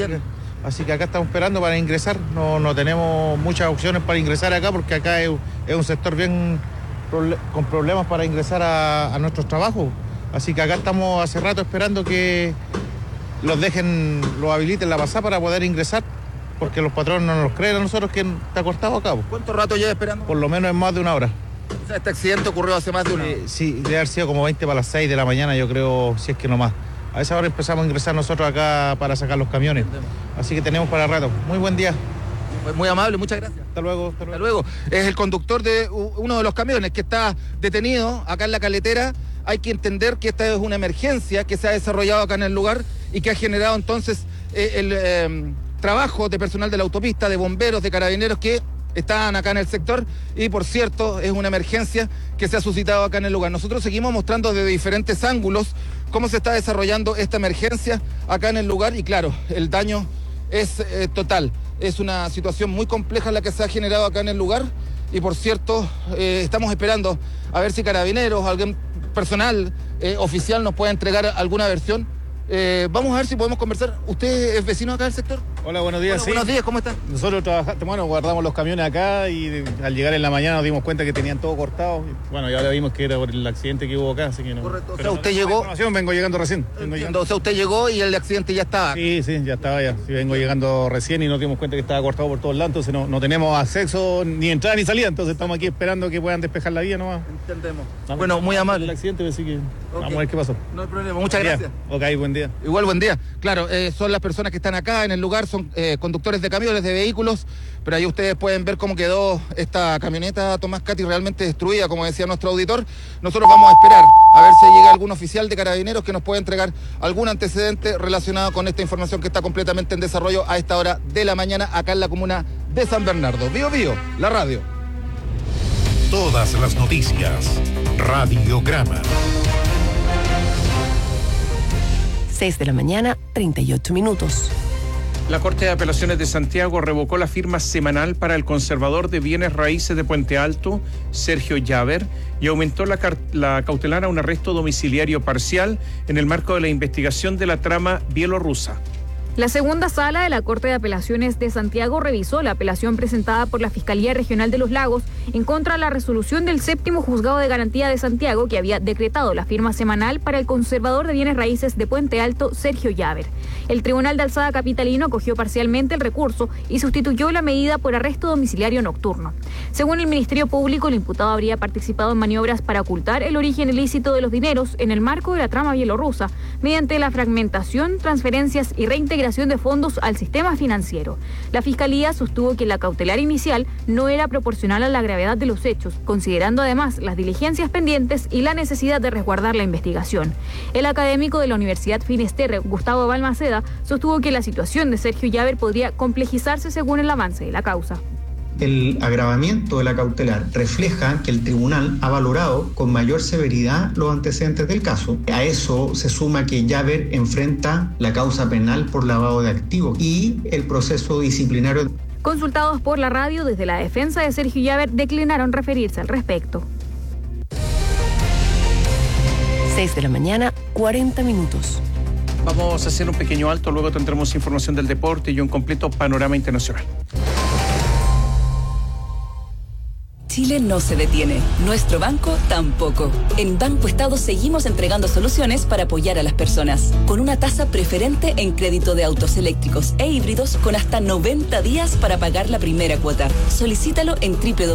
Así que acá estamos esperando para ingresar. No tenemos muchas opciones para ingresar acá porque acá es un sector bien con problemas para ingresar a nuestros trabajos. Así que acá estamos hace rato esperando que los habiliten la pasada para poder ingresar, porque los patrones no nos creen a nosotros que está cortado a cabo. ¿Cuánto rato lleva esperando? Por lo menos en más de una hora. O sea, este accidente ocurrió hace más de una hora. Sí, debe haber sido como 20 para las 6 de la mañana, yo creo, si es que no más. A esa hora empezamos a ingresar nosotros acá para sacar los camiones. Así que tenemos para rato. Muy buen día. Muy amable, muchas gracias. Hasta luego. Hasta luego. Es el conductor de uno de los camiones que está detenido acá en la caletera. Hay que entender que esta es una emergencia que se ha desarrollado acá en el lugar y que ha generado entonces el trabajo de personal de la autopista, de bomberos, de carabineros que están acá en el sector y, por cierto, es una emergencia que se ha suscitado acá en el lugar. Nosotros seguimos mostrando desde diferentes ángulos cómo se está desarrollando esta emergencia acá en el lugar y, claro, el daño es total. Es una situación muy compleja la que se ha generado acá en el lugar y, por cierto, estamos esperando a ver si carabineros, algún personal oficial nos puede entregar alguna versión. Vamos a ver si podemos conversar. ¿Usted es vecino acá del sector? Hola, buenos días. Sí. Buenos días, ¿cómo está? Nosotros guardamos los camiones acá y al llegar en la mañana nos dimos cuenta que tenían todo cortado. Bueno, y ahora vimos que era por el accidente que hubo acá, así que no. Correcto. O sea, usted llegó. Vengo llegando recién. O sea, usted llegó y el accidente ya estaba. Sí, ya estaba ya. Sí, vengo llegando recién y nos dimos cuenta que estaba cortado por todos lados, entonces no tenemos acceso ni entrada ni salida, entonces estamos aquí esperando que puedan despejar la vía nomás. Entendemos. Bueno, muy amable. El accidente, así que vamos a ver qué pasó. No hay problema, muchas gracias. Ok, buen día. Igual, buen día. Claro, son las personas que están acá en el lugar, son conductores de camiones, de vehículos, pero ahí ustedes pueden ver cómo quedó esta camioneta, Tomás, Katy, realmente destruida, como decía nuestro auditor. Nosotros vamos a esperar a ver si llega algún oficial de carabineros que nos pueda entregar algún antecedente relacionado con esta información que está completamente en desarrollo a esta hora de la mañana acá en la comuna de San Bernardo. Bío Bío, la radio. Todas las noticias, Radiograma. 6 de la mañana, 38 minutos. La Corte de Apelaciones de Santiago revocó la firma semanal para el conservador de bienes raíces de Puente Alto, Sergio Llaver, y aumentó la cautelar a un arresto domiciliario parcial en el marco de la investigación de la trama bielorrusa. La segunda sala de la Corte de Apelaciones de Santiago revisó la apelación presentada por la Fiscalía Regional de Los Lagos en contra de la resolución del 7º Juzgado de Garantía de Santiago, que había decretado la firma semanal para el conservador de bienes raíces de Puente Alto, Sergio Llaver. El Tribunal de Alzada capitalino acogió parcialmente el recurso y sustituyó la medida por arresto domiciliario nocturno. Según el Ministerio Público, el imputado habría participado en maniobras para ocultar el origen ilícito de los dineros en el marco de la trama bielorrusa, mediante la fragmentación, transferencias y reintegración de fondos al sistema financiero. La Fiscalía sostuvo que la cautelar inicial no era proporcional a la gravedad de los hechos, considerando además las diligencias pendientes y la necesidad de resguardar la investigación. El académico de la Universidad Finisterre, Gustavo Balmaceda, sostuvo que la situación de Sergio Llaver podría complejizarse según el avance de la causa. El agravamiento de la cautelar refleja que el tribunal ha valorado con mayor severidad los antecedentes del caso. A eso se suma que Llaver enfrenta la causa penal por lavado de activos y el proceso disciplinario. Consultados por la radio, desde la defensa de Sergio Llaver declinaron referirse al respecto. 6 de la mañana, 40 minutos. Vamos a hacer un pequeño alto, luego tendremos información del deporte y un completo panorama internacional. Chile no se detiene, nuestro banco tampoco. En Banco Estado seguimos entregando soluciones para apoyar a las personas, con una tasa preferente en crédito de autos eléctricos e híbridos con hasta 90 días para pagar la primera cuota. Solicítalo en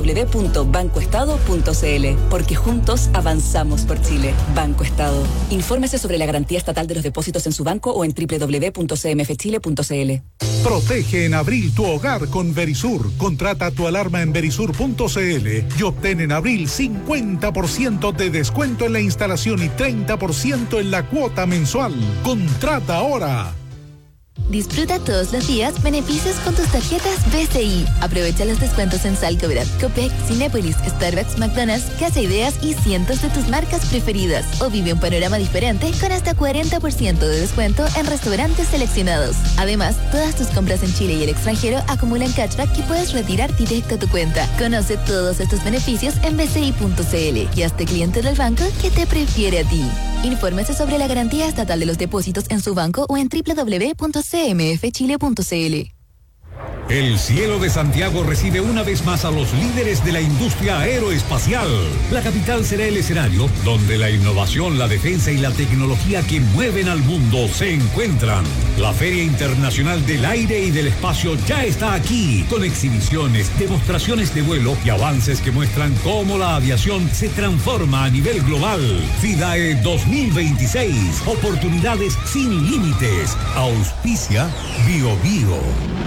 www.bancoestado.cl, porque juntos avanzamos por Chile. Banco Estado. Infórmese sobre la garantía estatal de los depósitos en su banco o en www.cmfchile.cl. Protege en abril tu hogar con Verisur. Contrata tu alarma en verisur.cl y obtén en abril 50% de descuento en la instalación y 30% en la cuota mensual. Contrata ahora. Disfruta todos los días beneficios con tus tarjetas BCI. Aprovecha los descuentos en Salcobrad, Copec, Cinépolis, Starbucks, McDonald's, Casa Ideas y cientos de tus marcas preferidas. O vive un panorama diferente con hasta 40% de descuento en restaurantes seleccionados. Además, todas tus compras en Chile y el extranjero acumulan cashback que puedes retirar directo a tu cuenta. Conoce todos estos beneficios en bci.cl y hazte cliente del banco que te prefiere a ti. Infórmese sobre la garantía estatal de los depósitos en su banco o en www.cmfchile.cl. El cielo de Santiago recibe una vez más a los líderes de la industria aeroespacial. La capital será el escenario donde la innovación, la defensa y la tecnología que mueven al mundo se encuentran. La Feria Internacional del Aire y del Espacio ya está aquí, con exhibiciones, demostraciones de vuelo y avances que muestran cómo la aviación se transforma a nivel global. FIDAE 2026, oportunidades sin límites. Auspicia BioBio.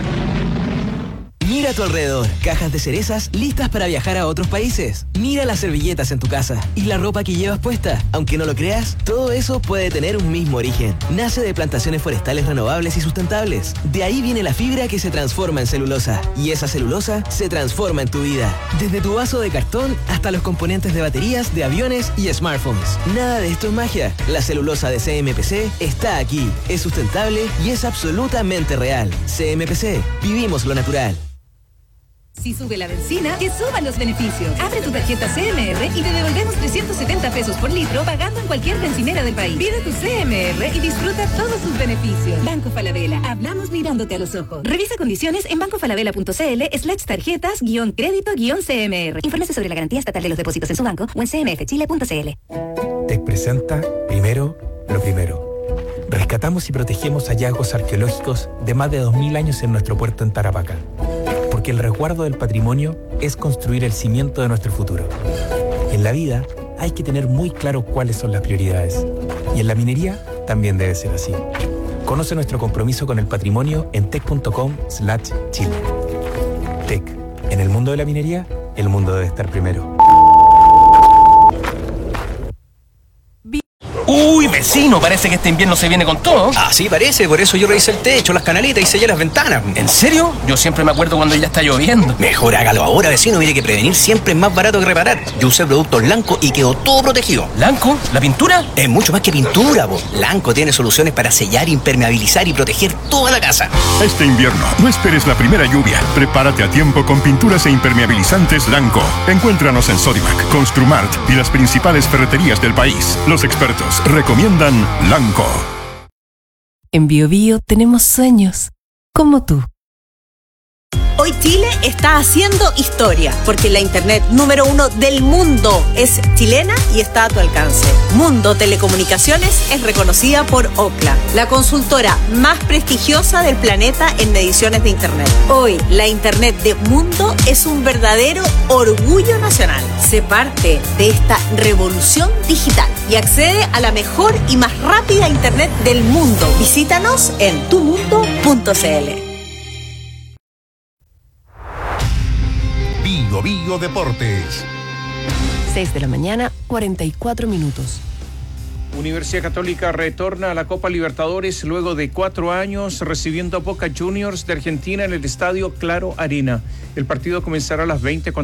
Mira a tu alrededor, cajas de cerezas listas para viajar a otros países. Mira las servilletas en tu casa y la ropa que llevas puesta. Aunque no lo creas, todo eso puede tener un mismo origen. Nace de plantaciones forestales renovables y sustentables. De ahí viene la fibra que se transforma en celulosa. Y esa celulosa se transforma en tu vida. Desde tu vaso de cartón hasta los componentes de baterías, de aviones y smartphones. Nada de esto es magia. La celulosa de CMPC está aquí. Es sustentable y es absolutamente real. CMPC, vivimos lo natural. Si sube la bencina, que suban los beneficios. Abre tu tarjeta CMR y te devolvemos 370 pesos por litro pagando en cualquier bencinera del país. Pide tu CMR y disfruta todos sus beneficios. Banco Falabella. Hablamos mirándote a los ojos. Revisa condiciones en bancofalabella.cl/tarjetas-crédito-CMR. Infórmese sobre la garantía estatal de los depósitos en su banco o en cmfchile.cl. TEC presenta Primero lo Primero. Rescatamos y protegemos hallazgos arqueológicos de más de 2000 años en nuestro puerto en Tarapacá. Porque el resguardo del patrimonio es construir el cimiento de nuestro futuro. En la vida hay que tener muy claro cuáles son las prioridades. Y en la minería también debe ser así. Conoce nuestro compromiso con el patrimonio en tec.com/Chile. TEC. En el mundo de la minería, el mundo debe estar primero. Uy, vecino, parece que este invierno se viene con todo. Así parece, por eso yo revisé el techo, las canaletas y sellé las ventanas. ¿En serio? Yo siempre me acuerdo cuando ya está lloviendo. Mejor hágalo ahora, vecino, mire que prevenir siempre es más barato que reparar. Yo usé productos Lanco y quedó todo protegido. ¿Lanco? ¿La pintura? Es mucho más que pintura, po. Lanco tiene soluciones para sellar, impermeabilizar y proteger toda la casa. Este invierno, no esperes la primera lluvia. Prepárate a tiempo con pinturas e impermeabilizantes Lanco. Encuéntranos en Sodimac, Construmart y las principales ferreterías del país. Los expertos recomiendan Lanco. En BioBio tenemos sueños como tú. Hoy Chile está haciendo historia, porque la internet número 1 del mundo es chilena y está a tu alcance. Mundo Telecomunicaciones es reconocida por Ookla, la consultora más prestigiosa del planeta en mediciones de internet. Hoy, la internet de Mundo es un verdadero orgullo nacional. Sé parte de esta revolución digital y accede a la mejor y más rápida internet del mundo. Visítanos en tumundo.cl. Bio Deportes. 6 de la mañana, 44 minutos. Universidad Católica retorna a la Copa Libertadores luego de 4 años, recibiendo a Boca Juniors de Argentina en el estadio Claro Arena. El partido comenzará a las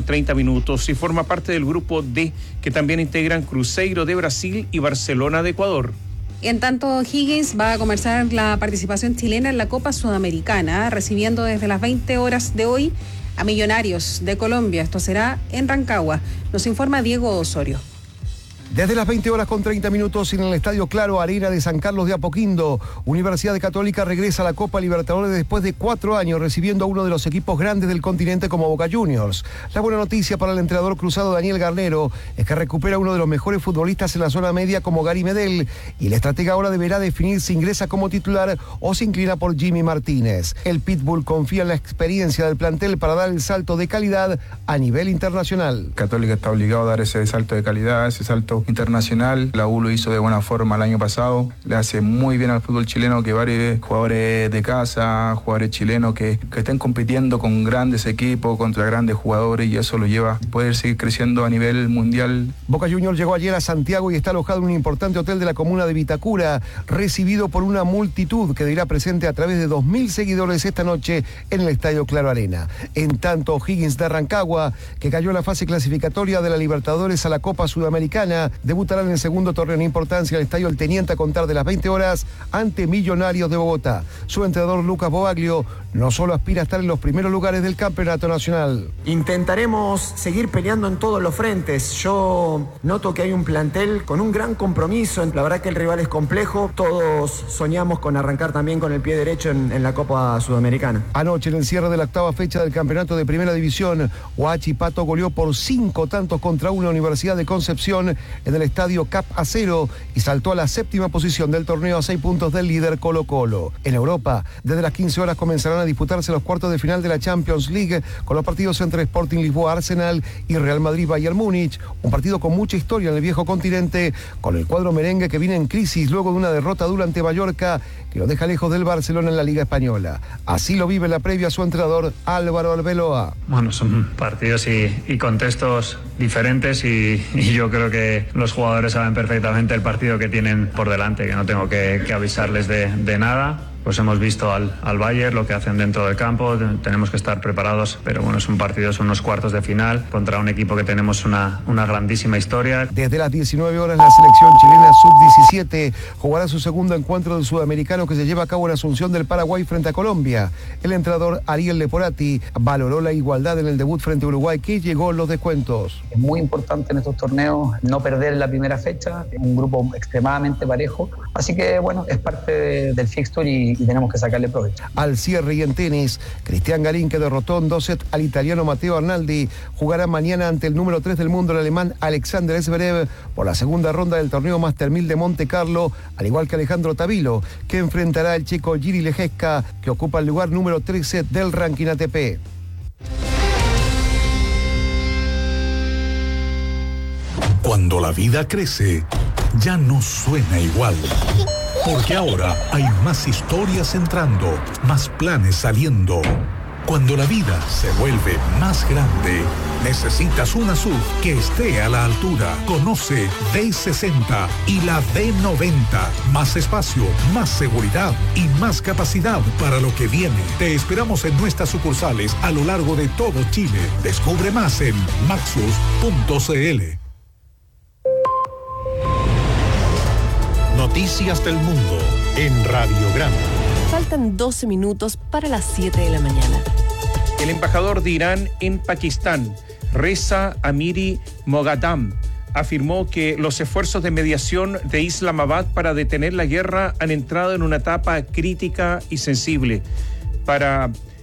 20:30 y forma parte del grupo D, que también integran Cruzeiro de Brasil y Barcelona de Ecuador. En tanto, Higgins va a comenzar la participación chilena en la Copa Sudamericana, recibiendo desde las 20 horas de hoy a Millonarios de Colombia. Esto será en Rancagua. Nos informa Diego Osorio. Desde las 20:30 en el Estadio Claro Arena de San Carlos de Apoquindo, Universidad Católica regresa a la Copa Libertadores después de 4 años, recibiendo a uno de los equipos grandes del continente como Boca Juniors. La buena noticia para el entrenador cruzado Daniel Garnero es que recupera a uno de los mejores futbolistas en la zona media como Gary Medel, y el estratega ahora deberá definir si ingresa como titular o se inclina por Jimmy Martínez. El Pitbull confía en la experiencia del plantel para dar el salto de calidad a nivel internacional. Católica está obligado a dar ese salto de calidad, ese salto internacional. La U lo hizo de buena forma el año pasado. Le hace muy bien al fútbol chileno que varios jugadores de casa, jugadores chilenos que estén compitiendo con grandes equipos, contra grandes jugadores, y eso lo lleva a poder seguir creciendo a nivel mundial. Boca Juniors llegó ayer a Santiago y está alojado en un importante hotel de la comuna de Vitacura, recibido por una multitud que dirá presente a través de 2.000 seguidores esta noche en el Estadio Claro Arena. En tanto, Higgins de Rancagua, que cayó en la fase clasificatoria de la Libertadores a la Copa Sudamericana, debutará en el segundo torneo en importancia al Estadio El Teniente a contar de las 20 horas ante Millonarios de Bogotá. Su entrenador Lucas Boaglio no solo aspira a estar en los primeros lugares del campeonato nacional. Intentaremos seguir peleando en todos los frentes. Yo noto que hay un plantel con un gran compromiso. La verdad que el rival es complejo. Todos soñamos con arrancar también con el pie derecho en la Copa Sudamericana. Anoche, en el cierre de la 8ª fecha del campeonato de Primera División, Huachipato goleó por 5 tantos contra una Universidad de Concepción en el estadio Cap Acero y saltó a la 7ª posición del torneo a 6 puntos del líder Colo-Colo. En Europa, desde las 15 horas comenzarán a disputarse los cuartos de final de la Champions League con los partidos entre Sporting Lisboa, Arsenal y Real Madrid, Bayern Múnich. Un partido con mucha historia en el viejo continente, con el cuadro merengue que viene en crisis luego de una derrota dura ante Mallorca que lo deja lejos del Barcelona en la Liga Española. Así lo vive en la previa su entrenador Álvaro Arbeloa. Bueno, son partidos y contextos diferentes y yo creo que los jugadores saben perfectamente el partido que tienen por delante, que no tengo que avisarles de nada. Pues hemos visto al Bayern, lo que hacen dentro del campo, tenemos que estar preparados, pero bueno, es un partido, son unos cuartos de final contra un equipo que tenemos una grandísima historia. Desde las 19 horas la selección chilena sub-17 jugará su segundo encuentro del sudamericano que se lleva a cabo en Asunción del Paraguay frente a Colombia. El entrenador Ariel Leporati valoró la igualdad en el debut frente a Uruguay, que llegó en los descuentos. Es muy importante en estos torneos no perder la primera fecha, es un grupo extremadamente parejo, así que bueno, es parte del fixture y tenemos que sacarle provecho. Al cierre y en tenis, Cristian Garín, que derrotó en 2 sets al italiano Matteo Arnaldi, jugará mañana ante el número 3 del mundo, el alemán Alexander Zverev, por la segunda ronda del torneo Master 1000 de Monte Carlo, al igual que Alejandro Tavilo, que enfrentará al checo Jiri Lejewska, que ocupa el lugar número 13 del ranking ATP. Cuando la vida crece, ya no suena igual. Porque ahora hay más historias entrando, más planes saliendo. Cuando la vida se vuelve más grande, necesitas una SUV que esté a la altura. Conoce D60 y la D90. Más espacio, más seguridad y más capacidad para lo que viene. Te esperamos en nuestras sucursales a lo largo de todo Chile. Descubre más en maxus.cl. Noticias del mundo en Radiograma. Faltan 12 minutos para las 7 de la mañana. El embajador de Irán en Pakistán, Reza Amiri Moghadam, afirmó que los esfuerzos de mediación de Islamabad para detener la guerra han entrado en una etapa crítica y sensible. Para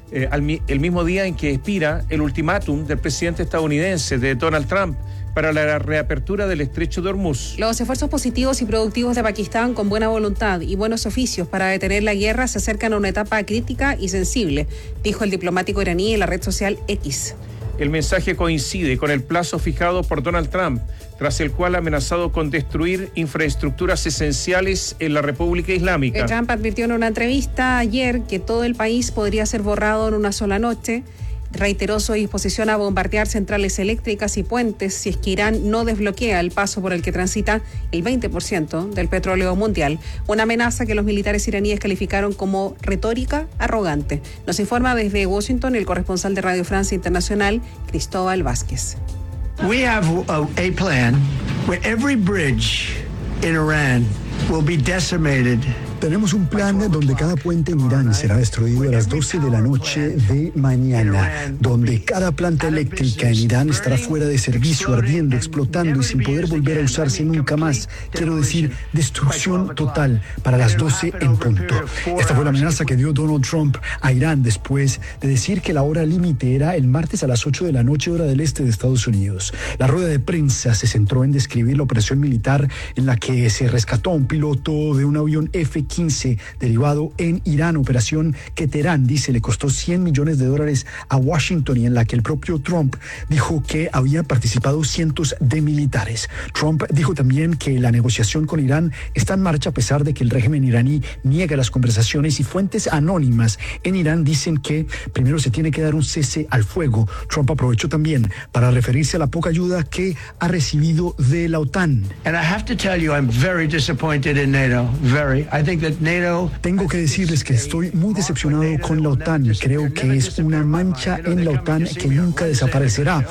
el mismo día en que expira el ultimátum del presidente estadounidense, de Donald Trump, para la reapertura del estrecho de Hormuz. Los esfuerzos positivos y productivos de Pakistán, con buena voluntad y buenos oficios para detener la guerra, se acercan a una etapa crítica y sensible, dijo el diplomático iraní en la red social X. El mensaje coincide con el plazo fijado por Donald Trump, tras el cual ha amenazado con destruir infraestructuras esenciales en la República Islámica. Trump advirtió en una entrevista ayer que todo el país podría ser borrado en una sola noche. Reiteró su disposición a bombardear centrales eléctricas y puentes si es que Irán no desbloquea el paso por el que transita el 20% del petróleo mundial, una amenaza que los militares iraníes calificaron como retórica arrogante. Nos informa desde Washington el corresponsal de Radio Francia Internacional, Cristóbal Vázquez. We have a plan where every bridge in Iran will be decimated. Tenemos un plan donde cada puente en Irán será destruido a las 12 de la noche de mañana, donde cada planta eléctrica en Irán estará fuera de servicio, ardiendo, explotando y sin poder volver a usarse nunca más. Quiero decir, destrucción total para las 12 en punto. Esta fue la amenaza que dio Donald Trump a Irán después de decir que la hora límite era el martes a las 8 de la noche, hora del este de Estados Unidos. La rueda de prensa se centró en describir la operación militar en la que se rescató a un piloto de un avión F-15 derivado en Irán, operación que Teherán dice le costó $100 millones a Washington y en la que el propio Trump dijo que habían participado cientos de militares. Trump dijo también que la negociación con Irán está en marcha a pesar de que el régimen iraní niega las conversaciones y fuentes anónimas en Irán dicen que primero se tiene que dar un cese al fuego. Trump aprovechó también para referirse a la poca ayuda que ha recibido de la OTAN. And I have to tell you, I'm very disappointed in NATO. I think that NATO... Tengo que decirles que estoy muy decepcionado con la OTAN. Creo que es una mancha en la OTAN que nunca desaparecerá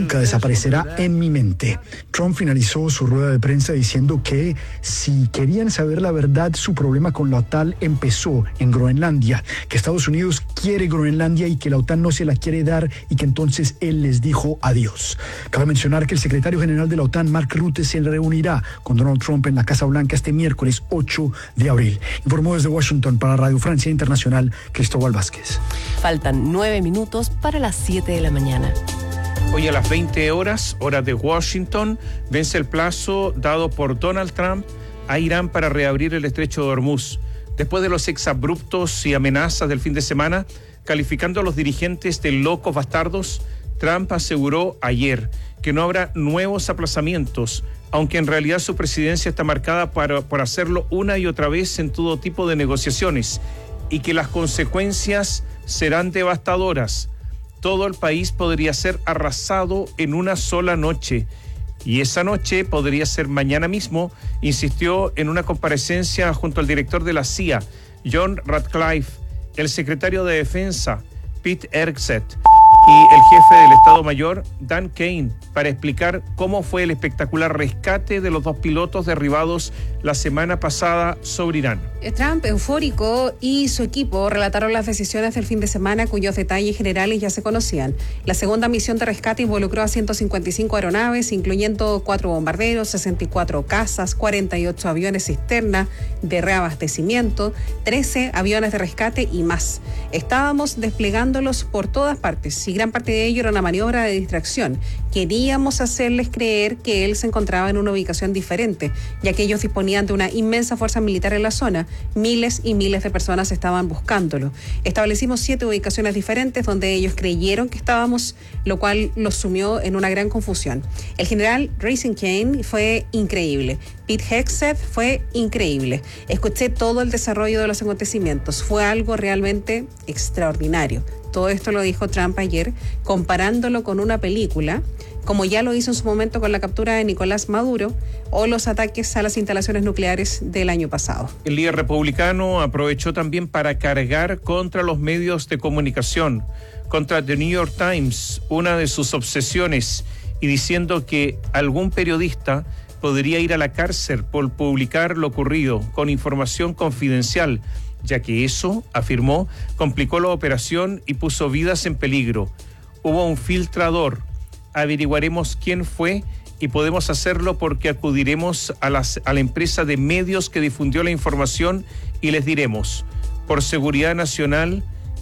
en mi mente. Trump finalizó su rueda de prensa diciendo que si querían saber la verdad, su problema con la OTAN empezó en Groenlandia, que Estados Unidos quiere Groenlandia y que la OTAN no se la quiere dar y que entonces él les dijo adiós. Cabe mencionar que el secretario general de la OTAN, Mark Rutte, se reunirá con Donald Trump en la Casa Blanca este miércoles 8 de abril. Informó desde Washington para Radio Francia Internacional, Cristóbal Vázquez. Faltan 9 minutos para las 7 de la mañana. Hoy a las 20 horas, hora de Washington, vence el plazo dado por Donald Trump a Irán para reabrir el estrecho de Hormuz. Después de los exabruptos y amenazas del fin de semana, calificando a los dirigentes de locos bastardos, Trump aseguró ayer que no habrá nuevos aplazamientos, aunque en realidad su presidencia está marcada por hacerlo una y otra vez en todo tipo de negociaciones, y que las consecuencias serán devastadoras. Todo el país podría ser arrasado en una sola noche, y esa noche podría ser mañana mismo, insistió en una comparecencia junto al director de la CIA, John Ratcliffe, el secretario de Defensa, Pete Hegseth, y el jefe del Estado Mayor, Dan Kane, para explicar cómo fue el espectacular rescate de los 2 pilotos derribados la semana pasada sobre Irán. Trump, eufórico, y su equipo relataron las decisiones del fin de semana cuyos detalles generales ya se conocían. La segunda misión de rescate involucró a 155 aeronaves, incluyendo 4 bombarderos, 64 cazas, 48 aviones cisterna de reabastecimiento, 13 aviones de rescate y más. Estábamos desplegándolos por todas partes y gran parte de ello era una maniobra de distracción. Queríamos hacerles creer que él se encontraba en una ubicación diferente, ya que ellos disponían de una inmensa fuerza militar en la zona. Miles y miles de personas estaban buscándolo. Establecimos 7 ubicaciones diferentes donde ellos creyeron que estábamos, lo cual los sumió en una gran confusión. El general Racing Kane fue increíble. Pete Hegseth fue increíble. Escuché todo el desarrollo de los acontecimientos. Fue algo realmente extraordinario. Todo esto lo dijo Trump ayer, comparándolo con una película, como ya lo hizo en su momento con la captura de Nicolás Maduro o los ataques a las instalaciones nucleares del año pasado. El líder republicano aprovechó también para cargar contra los medios de comunicación, contra The New York Times, una de sus obsesiones, y diciendo que algún periodista podría ir a la cárcel por publicar lo ocurrido con información confidencial, ya que eso, afirmó, complicó la operación y puso vidas en peligro. Hubo un filtrador. Averiguaremos quién fue y podemos hacerlo porque acudiremos a la empresa de medios que difundió la información y les diremos, por seguridad nacional,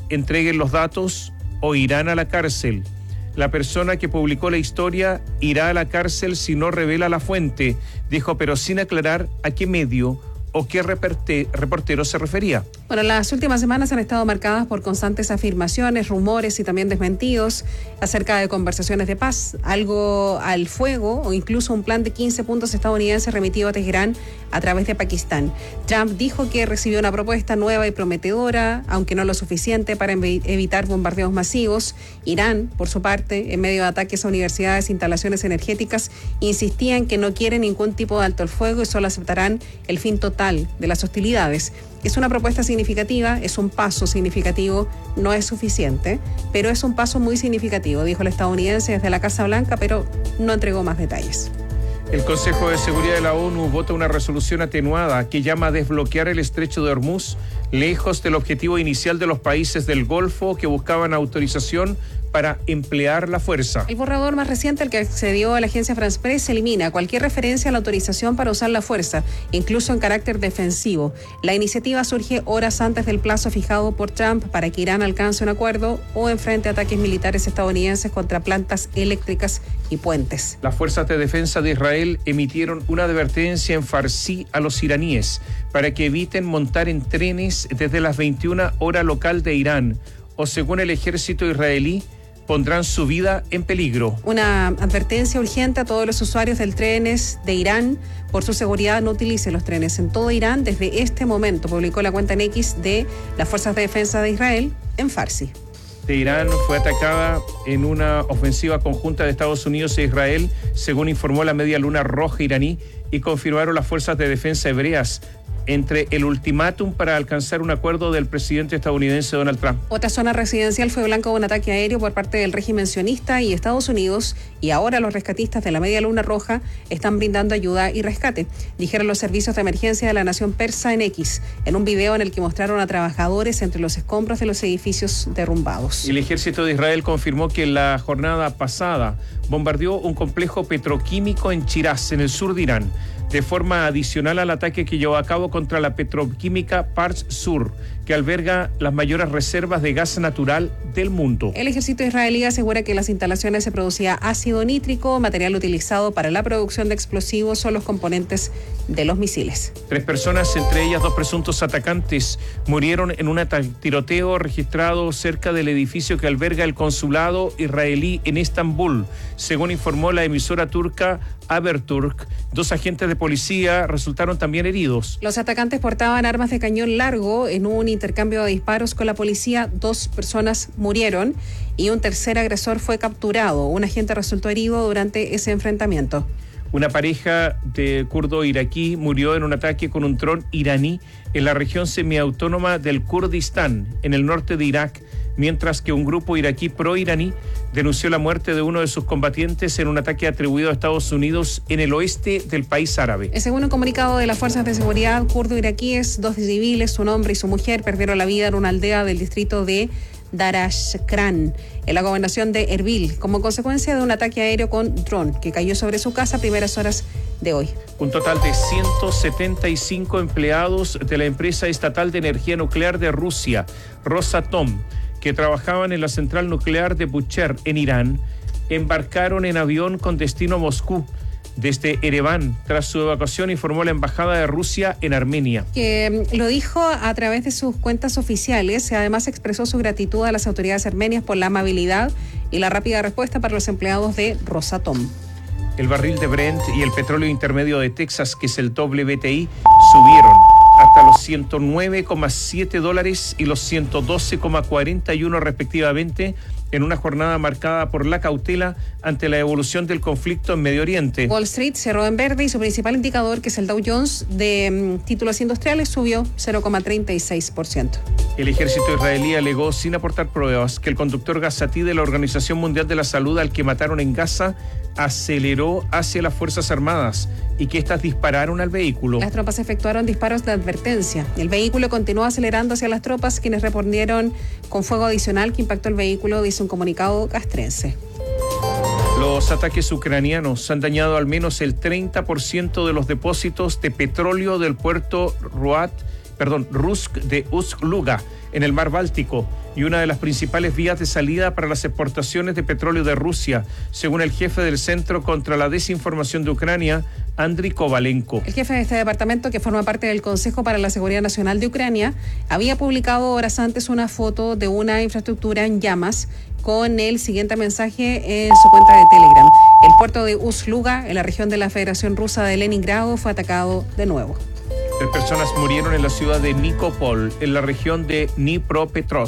entreguen los datos o irán a la cárcel. La persona que publicó la historia irá a la cárcel si no revela la fuente, dijo, pero sin aclarar a qué medio o qué reportero se refería. Bueno, las últimas semanas han estado marcadas por constantes afirmaciones, rumores y también desmentidos acerca de conversaciones de paz, algo al fuego o incluso un plan de 15 puntos estadounidense remitido a Teherán a través de Pakistán. Trump dijo que recibió una propuesta nueva y prometedora, aunque no lo suficiente para evitar bombardeos masivos. Irán, por su parte, en medio de ataques a universidades e instalaciones energéticas, insistía en que no quiere ningún tipo de alto el fuego y solo aceptarán el fin total de las hostilidades. Es una propuesta significativa, es un paso significativo, no es suficiente, pero es un paso muy significativo, dijo el estadounidense desde la Casa Blanca, pero no entregó más detalles. El Consejo de Seguridad de la ONU vota una resolución atenuada que llama a desbloquear el estrecho de Hormuz, lejos del objetivo inicial de los países del Golfo que buscaban autorización para emplear la fuerza. El borrador más reciente, el que accedió a la agencia France Press, elimina cualquier referencia a la autorización para usar la fuerza, incluso en carácter defensivo. La iniciativa surge horas antes del plazo fijado por Trump para que Irán alcance un acuerdo o enfrente ataques militares estadounidenses contra plantas eléctricas y puentes. Las fuerzas de defensa de Israel emitieron una advertencia en farsí a los iraníes para que eviten montar en trenes desde las 21 horas local de Irán, o según el ejército israelí, pondrán su vida en peligro. Una advertencia urgente a todos los usuarios del trenes de Irán. Por su seguridad, no utilicen los trenes en todo Irán desde este momento, publicó la cuenta en X de las Fuerzas de Defensa de Israel en farsi. Teherán fue atacada en una ofensiva conjunta de Estados Unidos e Israel, según informó la Media Luna Roja iraní, y confirmaron las fuerzas de defensa hebreas, entre el ultimátum para alcanzar un acuerdo del presidente estadounidense Donald Trump. Otra zona residencial fue blanco de un ataque aéreo por parte del régimen sionista y Estados Unidos, y ahora los rescatistas de la Media Luna Roja están brindando ayuda y rescate, dijeron los servicios de emergencia de la nación persa en X, en un video en el que mostraron a trabajadores entre los escombros de los edificios derrumbados. El ejército de Israel confirmó que la jornada pasada bombardeó un complejo petroquímico en Shiraz, en el sur de Irán, de forma adicional al ataque que llevó a cabo contra la petroquímica Pars Sur, que alberga las mayores reservas de gas natural del mundo. El ejército israelí asegura que en las instalaciones se producía ácido nítrico, material utilizado para la producción de explosivos o los componentes de los misiles. 3 personas, entre ellas 2 presuntos atacantes, murieron en un tiroteo registrado cerca del edificio que alberga el consulado israelí en Estambul, según informó la emisora turca Haberturk. 2 agentes de policía resultaron también heridos. Los atacantes portaban armas de cañón largo. En un intercambio de disparos con la policía, 2 personas murieron y un tercer agresor fue capturado. Un agente resultó herido durante ese enfrentamiento. Una pareja de kurdo-iraquí murió en un ataque con un dron iraní en la región semiautónoma del Kurdistán, en el norte de Irak, mientras que un grupo iraquí pro-iraní denunció la muerte de uno de sus combatientes en un ataque atribuido a Estados Unidos en el oeste del país árabe. Según un comunicado de las fuerzas de seguridad kurdo-iraquíes, 2 civiles, un hombre y su mujer, perdieron la vida en una aldea del distrito de Darashkran, en la gobernación de Erbil, como consecuencia de un ataque aéreo con dron que cayó sobre su casa a primeras horas de hoy. Un total de 175 empleados de la empresa estatal de energía nuclear de Rusia, Rosatom, que trabajaban en la central nuclear de Bucher, en Irán, embarcaron en avión con destino a Moscú desde Ereván tras su evacuación, informó la Embajada de Rusia en Armenia. Que lo dijo a través de sus cuentas oficiales. Además expresó su gratitud a las autoridades armenias por la amabilidad y la rápida respuesta para los empleados de Rosatom. El barril de Brent y el petróleo intermedio de Texas, que es el WTI, subieron hasta los $109,7 y los 112,41 respectivamente, en una jornada marcada por la cautela ante la evolución del conflicto en Medio Oriente. Wall Street cerró en verde y su principal indicador, que es el Dow Jones de títulos industriales, subió 0,36%. El ejército israelí alegó, sin aportar pruebas, que el conductor gazatí de la Organización Mundial de la Salud, al que mataron en Gaza, aceleró hacia las Fuerzas Armadas y que éstas dispararon al vehículo. Las tropas efectuaron disparos de advertencia. El vehículo continuó acelerando hacia las tropas, quienes respondieron con fuego adicional que impactó el vehículo, dice un comunicado castrense. Los ataques ucranianos han dañado al menos el 30% de los depósitos de petróleo del puerto Ruat Rusk de Ust-Luga, en el mar Báltico, y una de las principales vías de salida para las exportaciones de petróleo de Rusia, según el jefe del Centro contra la Desinformación de Ucrania, Andriy Kovalenko. El jefe de este departamento, que forma parte del Consejo para la Seguridad Nacional de Ucrania, había publicado horas antes una foto de una infraestructura en llamas con el siguiente mensaje en su cuenta de Telegram. El puerto de Ust-Luga, en la región de la Federación Rusa de Leningrado, fue atacado de nuevo. 3 personas murieron en la ciudad de Nikopol, en la región de Dnipropetrovsk.